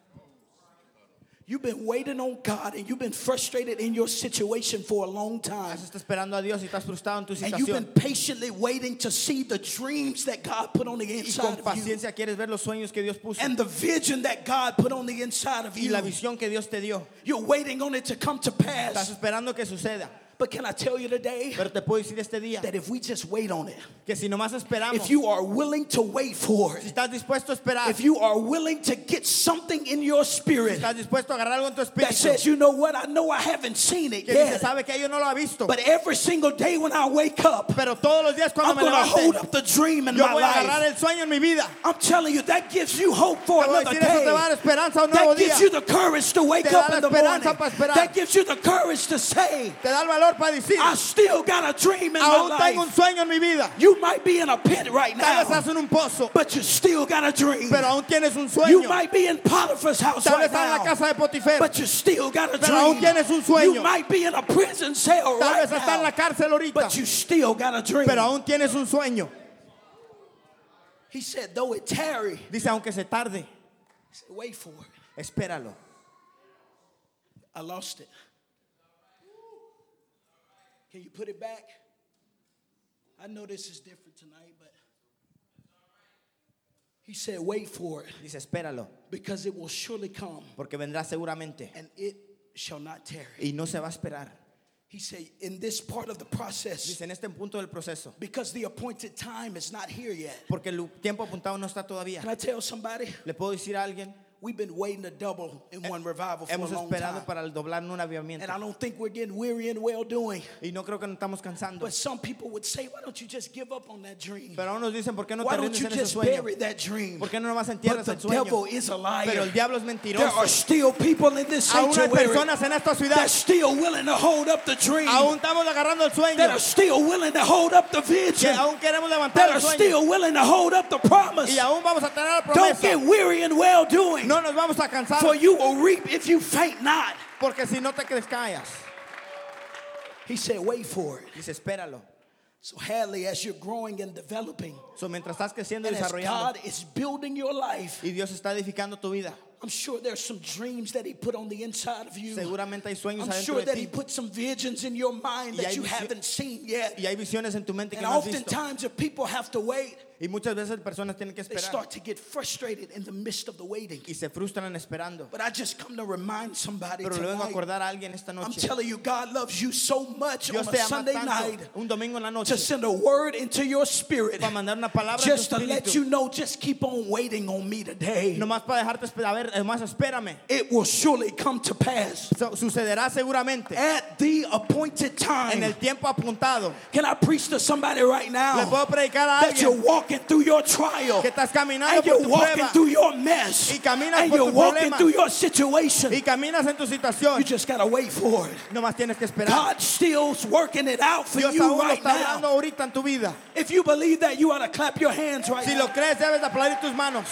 You've been waiting on God and you've been frustrated in your situation for a long time. Estás esperando a Dios y estás frustrado en tu And you've been situación. patiently waiting to see the dreams that God put on the Y inside con of you. paciencia quieres ver los sueños que Dios puso And the vision that God put on the inside of y you. la visión que Dios te dio. You're waiting on it to come to Estás pass. esperando que suceda. But can I tell you today Pero te puedo decir este día that if we just wait on it, que si nomás esperamos, if you are willing to wait for si it, estás dispuesto a esperar, if you are willing to get something in your si spirit estás dispuesto a agarrar algo en tu that espíritu, says, you know what, I know I haven't seen it que dice, yet, sabe que yo no lo ha visto, but every single day when I wake up, pero todos los días cuando I'm me going to hold levante, up the dream in yo my voy a agarrar life. el sueño en mi vida. I'm telling you, that gives you hope for Te voy a another decir, eso te va a day. dar esperanza a un nuevo That gives día. you the courage to wake Te da up la in the esperanza morning. para esperar. That gives you the courage to say, Te da el valor para decir, I still got a dream in my aún tengo un life. sueño en mi vida. You might be in a pit right Tal vez now, estás en un pozo, but you still got a dream. pero aún tienes un You sueño. might be in Potiphar's house Tal vez right estás en la now, casa de Potifar, but you still got a pero aún dream. tienes un sueño. You might be in a prison cell Tal right vez estás en la now, cárcel ahorita, but you still got a dream. pero aún tienes un sueño. He said, though it tarry, Dice, aunque se tarde, he said, wait for it. espéralo. I lost it. Can you put it back? I know this is different tonight, but he said, wait for it, Dice, espéralo, because it will surely come, porque vendrá seguramente and it shall not tarry. y no se va a esperar. He said, in this part of the process, Dice, en este punto del proceso, because the appointed time is not here yet. porque el tiempo apuntado no está todavía. Can I tell somebody? Le puedo decir a alguien, We've been waiting to double in one revival for a hemos long esperado time. para el doblar en un avivamiento. And I don't think we're getting weary in well doing. Y no creo que nos estamos cansando. But some people would say, why don't you just give up on that dream? Pero aún nos dicen, ¿por qué no Why te don't rindes you en ese just sueño? bury that dream? ¿Por qué no nomás But entierras the el sueño? devil is a Pero el liar. diablo es There mentiroso. are still people in this Aún hay sanctuary personas en esta ciudad. that's still willing to hold up the dream, Aún estamos agarrando el sueño. that are still willing to hold up the Que vision, aún queremos levantar that el are sueño. still willing to hold up the promise. Y aún vamos a tener la Don't promesa. get weary in well doing, No nos vamos a cansar. for you will reap if you faint not. Porque si no te callas. He said, wait for it. Dice, espéralo. So Hadley, as you're growing and developing, So, mientras estás creciendo y and as desarrollando God is building your life, y Dios está edificando tu vida, I'm sure there's some dreams that he put on the inside of you. seguramente hay sueños I'm adentro sure de that he ti put some visions in your mind Y that hay you visio- haven't seen yet. y hay visiones en tu mente que And no has visto. oftentimes if people have to wait, Y muchas veces personas tienen que they esperar start to get frustrated in the midst of the waiting. y se frustran esperando. But I just come to remind somebody Pero le vengo a tonight. acordar a alguien esta I'm noche. telling you, God loves you so much Dios on te a ama Sunday night tanto un domingo en la noche to send a word into your spirit para mandar una palabra a tu just to let espíritu. you know, just keep on waiting on me today. Nomás para dejarte esperar. A ver, además espérame. It will surely come to pass Sucederá seguramente at the appointed en el time. tiempo apuntado. Can I preach to somebody right Le now puedo predicar a that you're alguien walking through your trial que estás caminando and por you're tu walking prueba through your mess y caminas and por you're tu walking problema through your situation? y caminas en tu You situación. just gotta wait for it. Nomás tienes que esperar. God's still working it out for Dios you aún lo right está hablando now. ahorita en tu vida. If you believe that, you ought to clap your hands right Si now. lo crees, debes de aplaudir tus manos.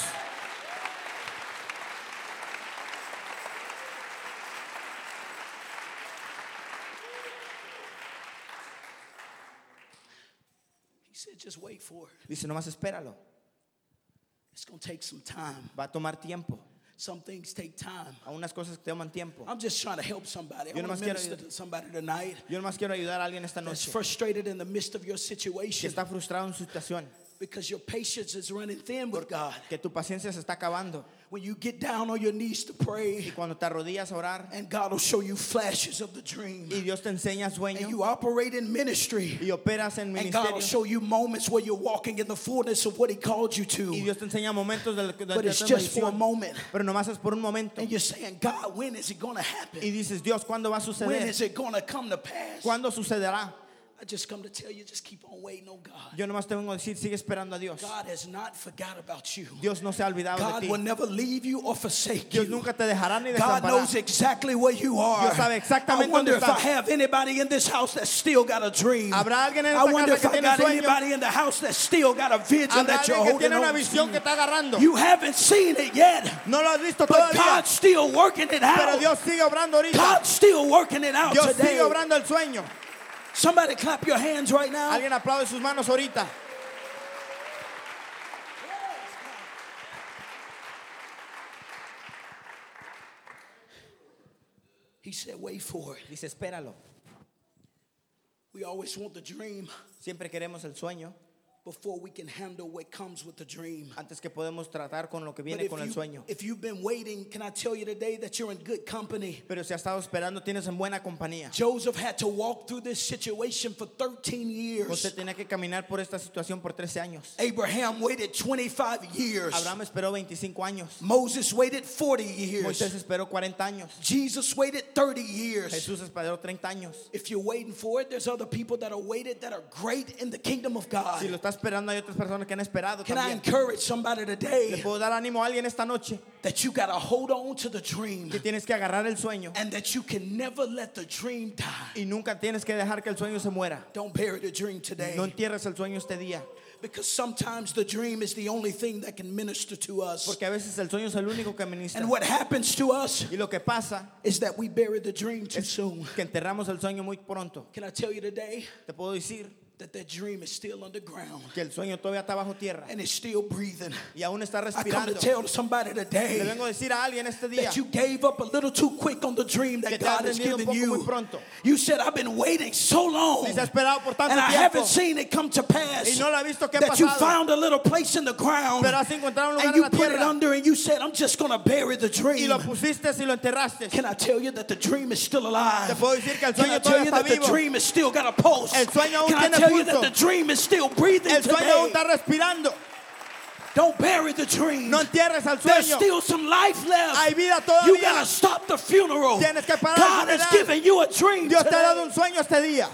He said, just wait for it. Dice, nomás espéralo. It's going to take some time. Va a tomar tiempo. Some things take time. Algunas cosas que toman tiempo. I'm just trying to help somebody. I Yo want nomás to quiero minister ayudar. to somebody tonight Yo nomás quiero ayudar a alguien esta that's noche frustrated in the midst of your que situation está frustrado en su situación, because your patience is running thin with God. que tu paciencia se está acabando. When you get down on your knees to Y pray, cuando te arrodillas a orar and God will show you flashes of the dream, y Dios te enseña and sueños you operate in ministry, y operas en and God will ministerio show you moments where you're walking in the fullness of what He called you y to. Dios te enseña momentos de But it's just for a moment. pero nomás es por un momento. And you're saying, God, when is it going to happen? Y dices, Dios, ¿cuándo va a When suceder? is it going to come to pass? ¿Cuándo sucederá? I just come to tell you, just keep on waiting on God. Yo nomás te vengo a decir, sigue esperando a Dios. God has not forgot about you. Dios no se ha olvidado God de will ti. never leave you or forsake Dios you. nunca te dejará ni God knows desamparará. exactly where you are. Dios sabe I exactamente wonder dónde if I estás. have anybody in this house that still got a dream. ¿Habrá alguien en I esta wonder casa if que I tiene got sueño? anybody in the house that still got a vision Habrá that you're alguien que holding tiene una on visión que to. está agarrando. You haven't seen it yet, No lo has visto but todavía, God's still working it pero out. Dios sigue obrando ahorita. God's still working it out Dios today. sigue obrando el sueño. Somebody clap your hands right now. Alguien aplaude sus manos ahorita. He said, wait for it. Dice, espéralo. We always want the dream Siempre queremos el sueño before we can handle what comes with the dream. antes que podemos tratar con lo que But viene con el sueño. if you've been waiting, can I tell you today that you're in good company? Pero si has estado esperando, tienes en buena compañía. Joseph had to walk through this situation for 13 years. José tenía que caminar por esta situación por 13 años. Abraham waited 25 years. Abraham esperó 25 años. Moses waited 40 years. Moisés esperó 40 años. Jesus waited 30 years. Jesús esperó 30 años. If you're waiting for it, there's other people that are waited that are great in the kingdom of God. Si lo está esperando, hay otras personas que han esperado Can I también. encourage somebody Le today puedo dar ánimo a alguien esta noche that you got to hold on to the dream que tienes que agarrar el sueño and that you can never let the dream die? y nunca tienes que dejar que el sueño se muera. Don't bury the dream today. No entierres el sueño este día, Because sometimes the dream is the only thing that can minister to us. porque a veces el sueño es el único que ministra. And what happens to us Y lo que pasa is that we bury the dream too es soon. que enterramos el sueño muy pronto. Can I tell you today Te puedo decir that that dream is still underground que el sueño todavía está bajo tierra and it's still breathing? y aún está I come to respirando. tell somebody Le today vengo a decir a alguien este día that you gave up a little too quick on the dream que that te has God has rendido un given poco muy you. pronto. You said, I've been waiting so long Y se ha esperado por tanto and I tiempo haven't seen it come to pass. y no lo ha visto que ha That you pasado, found a little place in the ground pero has encontrado un and lugar en you la put it tierra under and you said, I'm just going to bury the y dream. lo pusiste y lo enterraste. Can I tell you that the dream is still alive? Te puedo decir que el Can I sueño tell todavía you está that the vivo. dream is still got a pulse? El sueño aún Can I tiene tell you that pulso. the dream is still breathing El sueño aún today? está respirando. Don't bury the dream. No entierres al There's sueño. still some life left. Hay vida You gotta todavía. stop the funeral. Tienes que parar God el has funeral. given you a dream Dios te ha dado today. un sueño este día.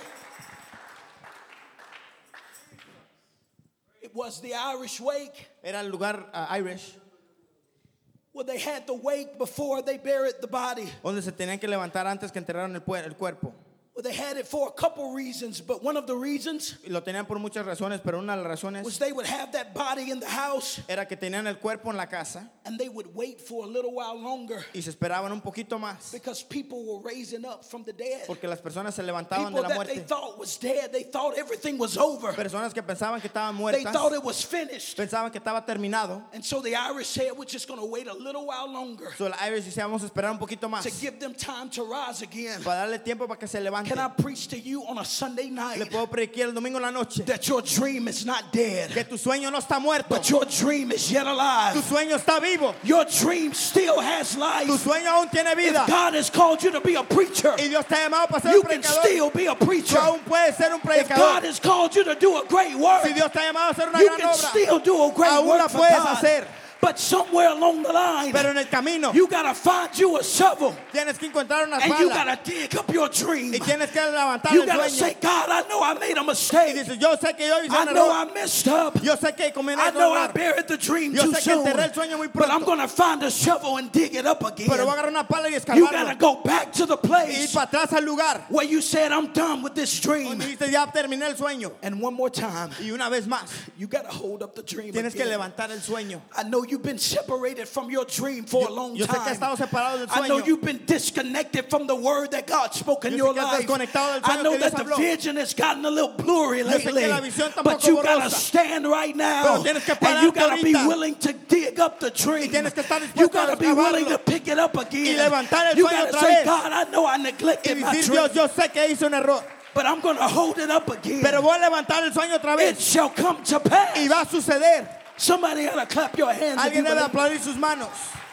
It was the Irish wake Era el lugar Irish where they had the wake before they buried the body. donde se tenían que levantar antes que enterraran el cuerpo. Where They had it for a couple reasons, but one of the reasons Y lo tenían por muchas razones, pero una de las was razones they would have that body in the house era que tenían el cuerpo en la casa and they would wait for a little while longer y se esperaban un poquito más, because people were raising up from the dead. porque las personas se levantaban People de la that they muerte. thought was dead, they thought everything was over. Personas que pensaban que estaban They muertas, thought it was finished. pensaban que estaba terminado. And so the Irish said, we're just going to wait a little while longer So, el Irish decía, vamos a esperar un poquito más to give them time to rise again. para darle tiempo para que se levante. Can I preach to you on a Sunday Le night puedo predicar el domingo en la noche that your dream is not dead, que tu sueño no está muerto, but your dream is yet tu alive? sueño está vivo, Your dream still has tu life. sueño aún tiene vida. If God has called you to be a preacher, Y Dios te ha llamado para ser you un can predicador. still be a Tú preacher. aún puedes ser un If God predicador. has called you to do a great work, Si Dios te ha llamado a hacer una you gran can obra, still do a great aún la work for puedes God. hacer. But somewhere along the line, Pero en el camino you got to find you a shovel tienes que encontrar una and you got pala to dig up your dream. y tienes que levantar You el got to sueño. say, God, I know I made a Y mistake. dices, yo sé que yo hice I un know error. I messed up. Yo sé que cometí I un know I error. buried the dream Yo too sé que soon. enterré el sueño muy But I'm pronto. going to find a shovel and dig it up again. Pero voy a agarrar una pala y You got escarbarlo. to go back to the Y ir place para atrás al lugar. where you said, I'm done with this dream. Donde dices, ya terminé el sueño. And one more time, Y una vez más, you got to hold up the dream tienes que again. levantar el sueño. I know you've been separated from your dream for a long Yo sé que has time. estado separado del I know sueño. you've been disconnected from the word that God spoke in Yo sé your que has life. desconectado del I sueño know que Dios that the habló. vision has gotten a little blurry Yo sé que lately. la visión está un But poco you got to borrosa. stand right now. Pero tienes que And you pararte got to be ahorita. willing to dig up the dream. tienes que estar dispuesto You got to a be willing to excavarlo. pick it up again. Y levantar el You sueño got to otra say, vez. God, I know I Y neglected my decir, dream. Dios, yo sé que hice un error. But I'm going to hold it up again. Pero voy a levantar el sueño otra It vez. shall come to pass. Y va a suceder. Somebody ought to clap your hands. if you Alguien debe believe. aplaudir sus manos.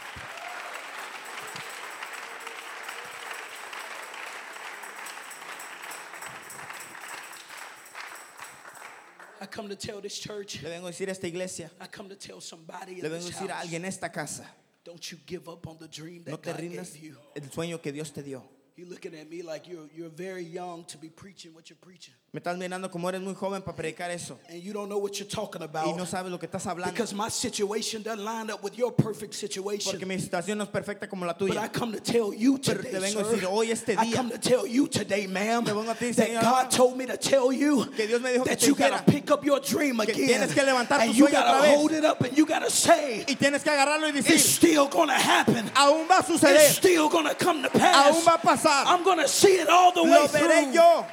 I come to tell this church, Le vengo a decir a esta iglesia, I come to tell somebody in le vengo a this decir a house, alguien en esta casa, don't you give up on the dream no that te God rindas gave you. el sueño que Dios te dio. You're looking at me like you're very young to be preaching what you're preaching. Me estás mirando como eres muy joven para predicar eso. And you don't know what you're talking Y about. no sabes lo que estás hablando. Because my situation doesn't line up with your perfect situation. Porque mi situación no es perfecta como la But I tuya. come to tell you Pero today, te vengo a sir, decir hoy, este I día, come to tell you today, ma'am, Te vengo a ti, that señora, God told me to tell you que Dios me dijo que that te you got to dijera pick up your dream que again. tienes que levantar tu And you sueño got otra to vez. hold it up and you got to say, Y tienes que agarrarlo y it's decir, still going to happen. aún va a It's suceder, still going to come to pass. aún va a pasar, I'm going to see it all the way lo veré through. yo.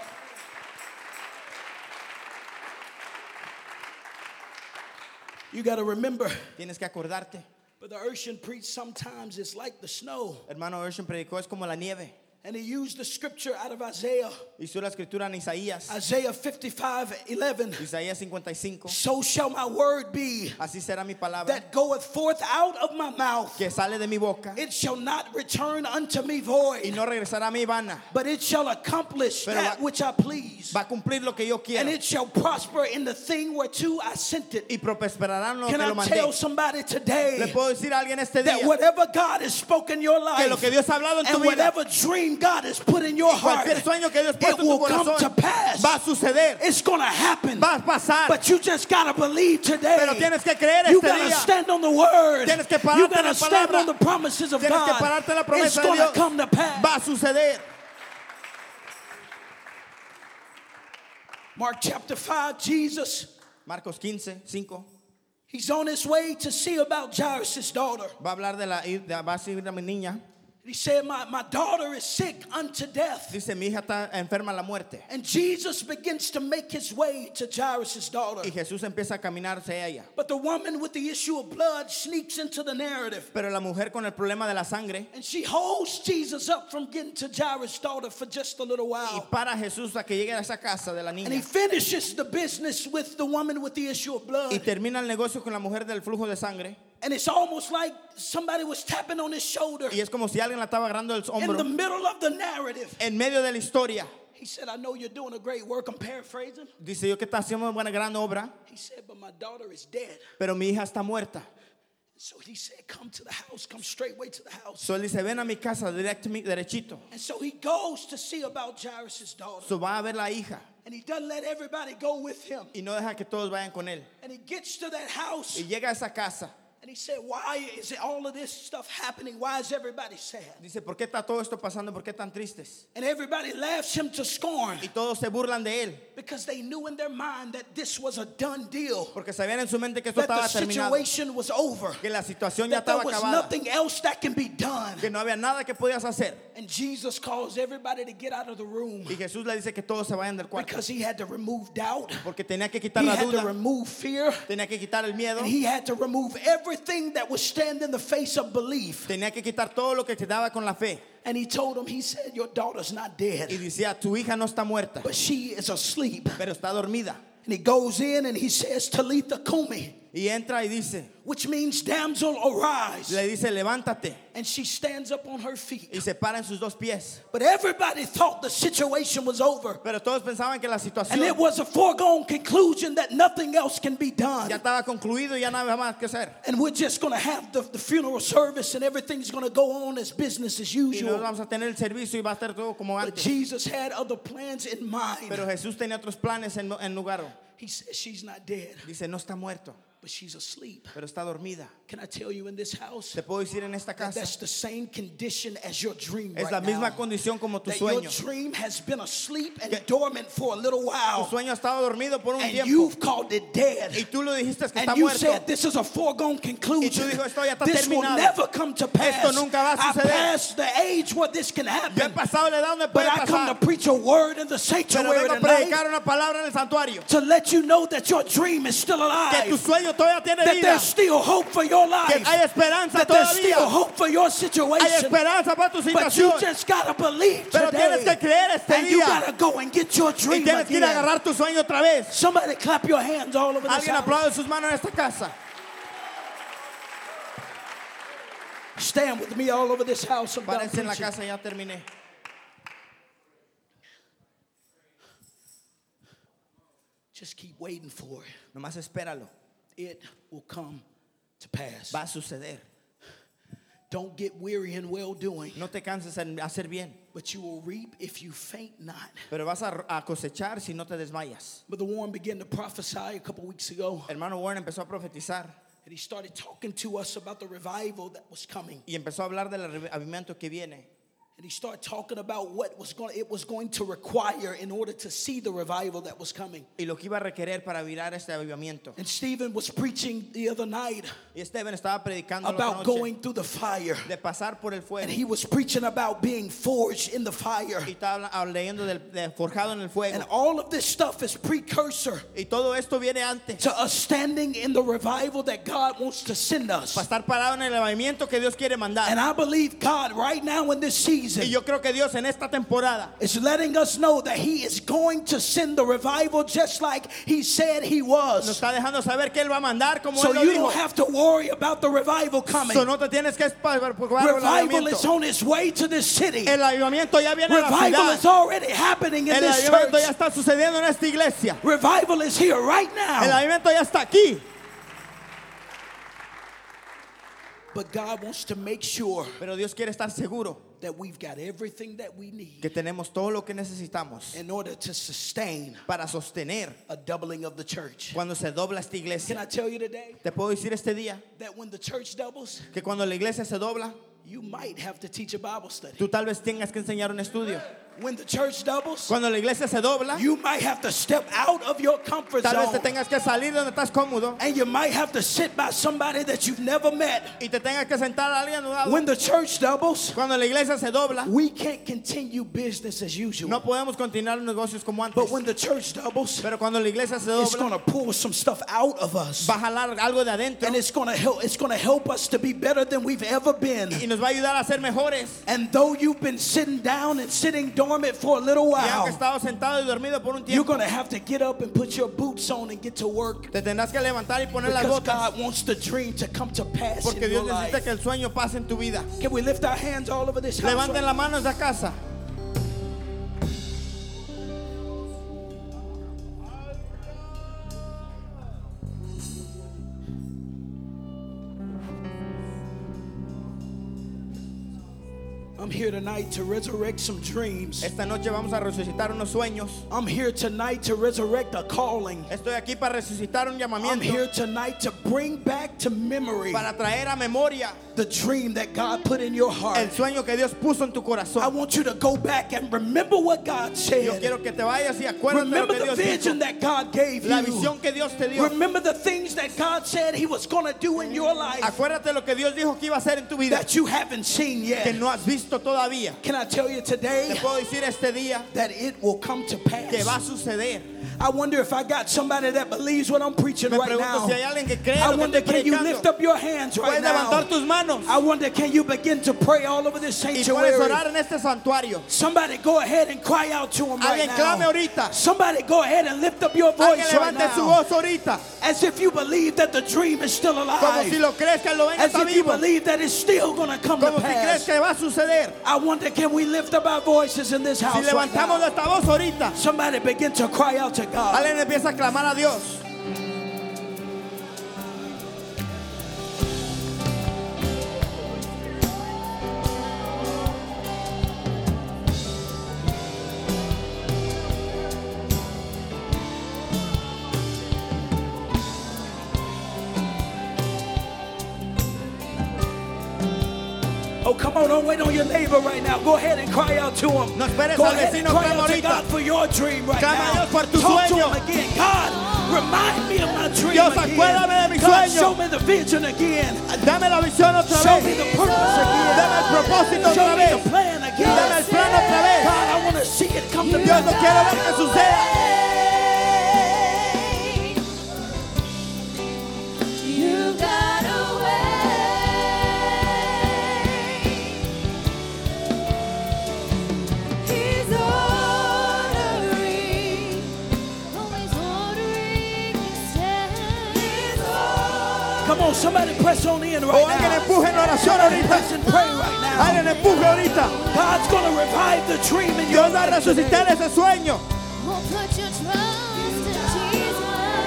You got to remember, Tienes que acordarte. but the Urshan preached sometimes it's like the snow. Hermano Urshan predicó, es como la nieve. And he used the scripture out of Isaiah. Hizo la escritura en Isaías, Isaiah 55:11. Isaías 55. So shall my word be Así será mi palabra that goeth forth out of my mouth. que sale de mi boca It shall not return unto me y void, no regresará a mi vana. but it shall accomplish Pero that va- which I please. Va a cumplir lo que yo And quiero it shall prosper in the thing whereto I sent it. y prosperará en lo que Can lo I tell mandé. somebody Le today puedo decir a alguien este that día whatever God has spoken in your que lo life que Dios ha hablado en tu and vida, whatever dream God has put in your heart, cualquier sueño que Dios ha it puesto en tu will come to corazón, pass. va a suceder, It's going to happen. va a pasar. But you just got to believe today. Pero tienes que creer You este got to día. stand on the word. Tienes que You pararte en got la to stand palabra. on the promises of Tienes que God. pararte en la It's promesa de going to Dios. come to pass. Va a suceder. Mark chapter 5, Jesus, Marcos 15, 5. he's on his way to see about Jairus' daughter. Va a hablar va a decir a mi niña. He said, my daughter is sick unto death. Dice, mi hija está enferma a la muerte. And Jesus begins to make his way to Jairus' daughter. Y Jesús empieza a caminar hacia ella. But the woman with the issue of blood sneaks into the narrative. Pero la mujer con el problema de la sangre And she holds Jesus up from getting to Jairus' daughter for just a little y while. para a Jesús a que llegue a esa casa de la And he niña. finishes the business with the woman with the issue of blood. Y termina el negocio con la mujer del flujo de sangre. And it's almost like somebody was tapping on his shoulder Y es como si alguien la estaba agarrando del in the hombro middle of the narrative. en medio de la historia. He said, I know you're doing a great work. I'm paraphrasing. Dice, yo que está haciendo una buena gran obra, He said, but my daughter is dead. pero mi hija está muerta. So he said, come to the house. Come straightway to the house. So él dice, ven a mi casa derechito. And so he goes to see about Jairus' daughter. So va a ver la hija And he doesn't let everybody go with him. y no deja que todos vayan con él. And he gets to that house. Y llega a esa casa And he said, why is it all of this stuff happening? Why is everybody sad? Dice, ¿por qué está todo esto pasando? ¿Por qué tan tristes? And everybody laughs him to scorn Y todos se burlan de él. because they knew in their mind that this was a done deal, Porque sabían en su mente que esto that the estaba terminado. situation was over, Que la situación ya that there estaba was acabada. nothing else that can be done. Que no había nada que podías hacer. And Jesus calls everybody to get out of the room Y Jesús le dice que todos se vayan del cuarto. because he had to remove doubt, Porque tenía que quitar he la had to duda. remove fear, Tenía que quitar el miedo. and he had to remove everything that was stand in the face of belief. Tenía que quitar todo lo que quedaba con la fe. And he told him, he said, your daughter's not Y dead, decía, tu hija no está muerta, but she is asleep. pero está dormida. And he goes in and he says, Talitha Kumi, Y entra y dice, which means damsel arise. le dice, levántate. And she stands up on her feet. Y se para en sus dos pies. But everybody thought the situation was over. Pero todos pensaban que la And it situación was a foregone conclusion that nothing else can be done. ya estaba concluido y ya no había más que hacer. And we're just going to have the funeral service and everything's going to go on as business as Y nos usual. vamos a tener el servicio y va a estar todo como But antes. Jesus had other plans in mind. Pero Jesús tenía otros planes en lugar. He said, she's not dead, Dice, no está muerto, but she's asleep. pero está dormida. Can I tell you in this house Te puedo decir en esta that casa, that's the same condition as your dream es right la misma now? condición como tu That your sueño. dream has been asleep and Que- dormant for a little Tu while. sueño ha estado dormido por un And tiempo. you've called it dead. Y tú lo dijiste que And está you muerto. said this is a foregone conclusion. Y tú dijo, "Esto ya está This will terminado. never come to pass. Esto nunca va a I suceder. passed the age where this can Yo he happen. pasado la edad donde But puede I come to pasar. preach a word in the Pero sanctuary vengo a tonight predicar una palabra en el santuario. to let you know that your dream is still Que tu alive. sueño todavía tiene That vida. there's still hope for your Que life. hay esperanza That there's still todavía. hope for your Hay situation. esperanza para tu But you situación. just gotta believe Pero tienes que today. creer este And you día. gotta go and get your Y dream tienes que ir a again. agarrar tu sueño otra vez. Somebody clap your hands all over this Alguien house. aplaude sus manos en esta casa. Stand with me all over this house. I'm done Párense en la preaching. casa, ya terminé. Just keep waiting for it. Nomás espéralo. It will come to pass. Va a suceder. Don't get weary in well doing, No te canses en hacer bien. but you will reap if you faint not. Pero vas a cosechar si no te desmayas. Brother Warren began to prophesy a couple weeks ago, Hermano Warren empezó a profetizar and he started talking to us about the revival that was coming. y empezó a hablar del avivamiento que viene. And he started talking about what it was going to require in order to see the revival that was coming. Y lo que iba a requerir para virar este avivamiento. And Stephen was preaching the other night Y Esteban estaba predicando la about noche going through the fire. de pasar por el fuego. And he was preaching about being forged in the fire. Y estaba leyendo de forjado en el fuego. And all of this stuff is precursor Y todo esto viene antes. to us standing in the revival that God wants to send us. Para estar parado en el avivamiento que Dios quiere mandar. And I believe God right now in this season Y yo creo que Dios en esta temporada is letting us know that He is going to send the revival just like He said He nos was. está dejando saber que Él va a mandar como So Él lo you dijo. don't have to worry about the revival coming. So no te tienes que preocupar por el Revival is avivamiento. on its way to this city. El avivamiento ya viene a la Revival is ciudad. already happening in El this avivamiento ya church. está sucediendo en esta iglesia. Revival is here right El now. avivamiento ya está aquí. But God wants to make sure Pero Dios quiere estar seguro that we've got everything that we need que tenemos todo lo que necesitamos in order to sustain para sostener a doubling of the church. cuando se dobla esta Can iglesia. I tell you today Te puedo decir este día that when the church doubles, que cuando la iglesia se dobla, you might have to teach a Bible study. tú tal vez tengas que enseñar un estudio. When the church doubles, Cuando la iglesia se dobla, you might have to step out of your comfort tal vez te zone. tengas que salir donde estás cómodo And you might have to sit by somebody that you've never met. y te tengas que sentar a alguien a un lado. When the church doubles, Cuando la iglesia se dobla, we can't continue business as usual. no podemos continuar los negocios como antes. But when the church doubles, Pero cuando la iglesia se it's dobla, going to pull some stuff out of us. va a jalar algo de adentro And it's going to help us to be better than we've ever been. y nos va a ayudar a ser mejores. And though you've been sitting down and sitting dormant for a little Y aunque while, estado sentado y dormido por un you're tiempo, going to have to get up and put your boots on and get to work. te tendrás que levantar y poner las Because botas God wants the dream to come to pass porque in your Dios necesita life. que el sueño pase en tu vida. Can we lift our hands all over this house? Levanten right las manos de casa. I'm I'm here tonight to resurrect some dreams. Esta noche vamos a resucitar unos sueños. I'm here tonight to resurrect a calling. Estoy aquí para resucitar un I'm llamamiento, here tonight to bring back to memory para traer a memoria the dream that God put in your el heart. sueño que Dios puso en tu I corazón. want you to go back and remember what God Yo said. quiero que te vayas y acuérdate de lo Remember que the Dios vision dijo, that God gave la you. visión que Dios te dio. Remember the things that God said He was going to do in your life Acuérdate lo que Dios dijo que iba a hacer en tu vida, that you haven't seen que yet. no has visto todavía. Can I tell you Te today puedo decir este día that it will come to que va a pass? suceder. I wonder if I got somebody that believes what I'm preaching Me right pregunto now. si hay alguien que cree I lo que wonder, estoy can you predicando. lift up your hands right Puedes levantar now? tus manos I wonder, can you begin to pray all over this y puedes sanctuary? orar en este santuario. Somebody go ahead and cry out to Him right Alguien clame now. ahorita. Somebody go ahead and lift up your Alguien voice right levante su now. voz ahorita, As if you believe that the dream is still como si alive. lo crees que lo ven As está if you vivo, believe that it's still going to come to como si crees pass. que va a suceder. I wonder, can we lift up our voices in this Si house right levantamos now? esta voz ahorita, Somebody begin to cry out to God. alguien empieza a clamar a Dios. Oh, come on, don't wait on your neighbor right now. Go ahead and cry out to him. No esperes Go al ahead and vecino, cry clama out to ahorita. God for your dream right Clama a now. Dios por tu Talk to sueño. him again. God, remind me of my dream Dios, again. acuérdame de mi God, sueño. show me the vision again. Dame la visión otra Show me vez. the purpose again. Dame el propósito Show otra me vez. the plan again. Dame el plan otra vez. God, I want to see it come to Dios, no pass. quiero ver que suceda. You got away. He's ordering, always ordering his steps. Come on, somebody press on in O right alguien now. empuje en oración Somebody ahorita. press and pray right now. Alguien empuje ahorita. God's going to revive the dream in your Dios va a life today. resucitar ese sueño. Oh, put your trust in Jesus.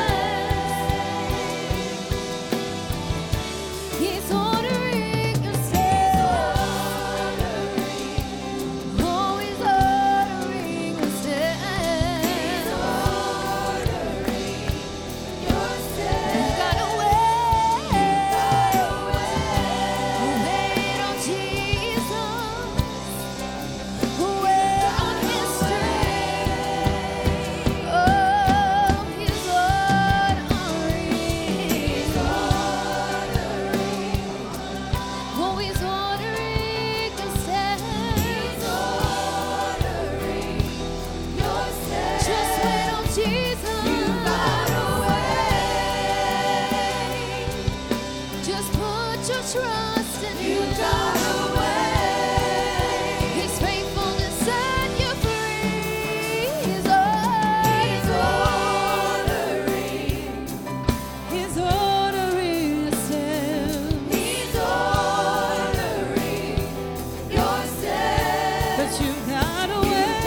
He's ordering your steps. Oh, he's ordering your steps. You gotta wait. Wait on Jesus. Wait on his strength. Oh, he's ordering. Oh, he's ordering your steps. Just wait on Jesus. Just put your trust in Him. He's faithful to set you free. He's ordering. He's ordering your steps. He's ordering your steps. But you gotta wait.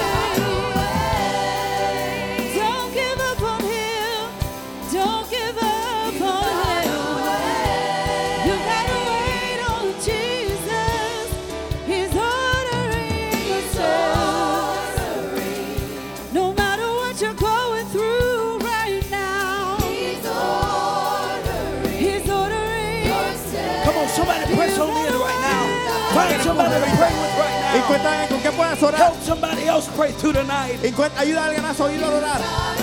Don't give up on Him. Don't give up on Him. You gotta wait on Jesus. He's ordering your steps. No matter what you're going through right now, He's ordering your steps. Come on, somebody press on in right now. Find somebody to pray with right now. Encuentra con qué puedas orar. Help somebody else pray through the night. Ayuda a alguien más a oírlo orar.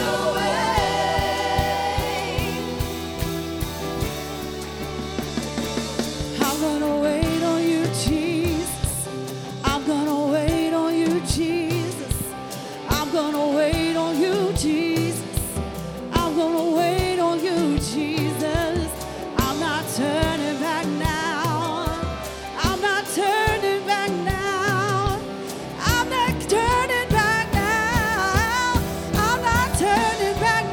I'm gonna wait on you, Jesus. I'm gonna wait on you, Jesus. I'm gonna wait on you, Jesus. I'm gonna wait on you, Jesus. I'm not turning back now. I'm not turning back now. I'm not turning back now. I'm not turning back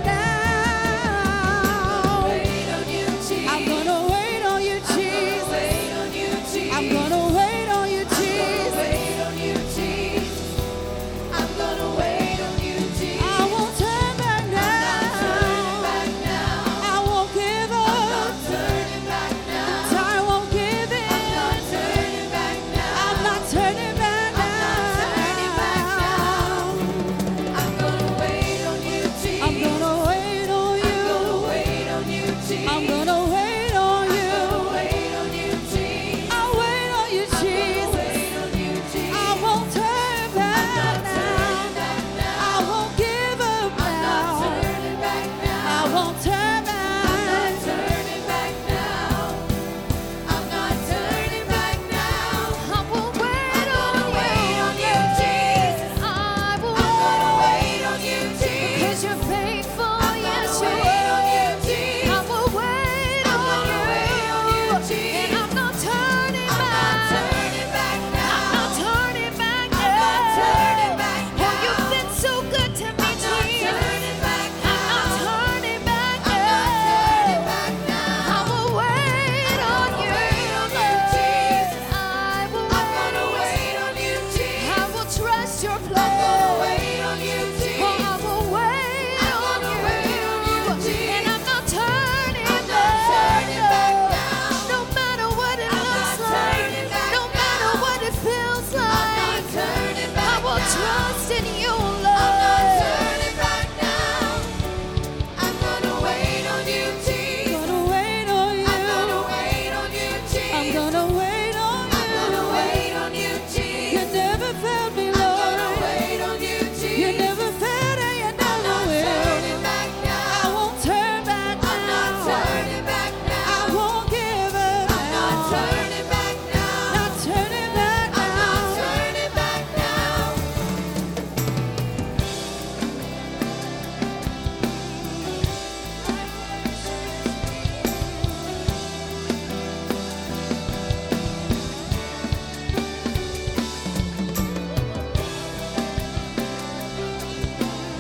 place. I'm gonna wait on you,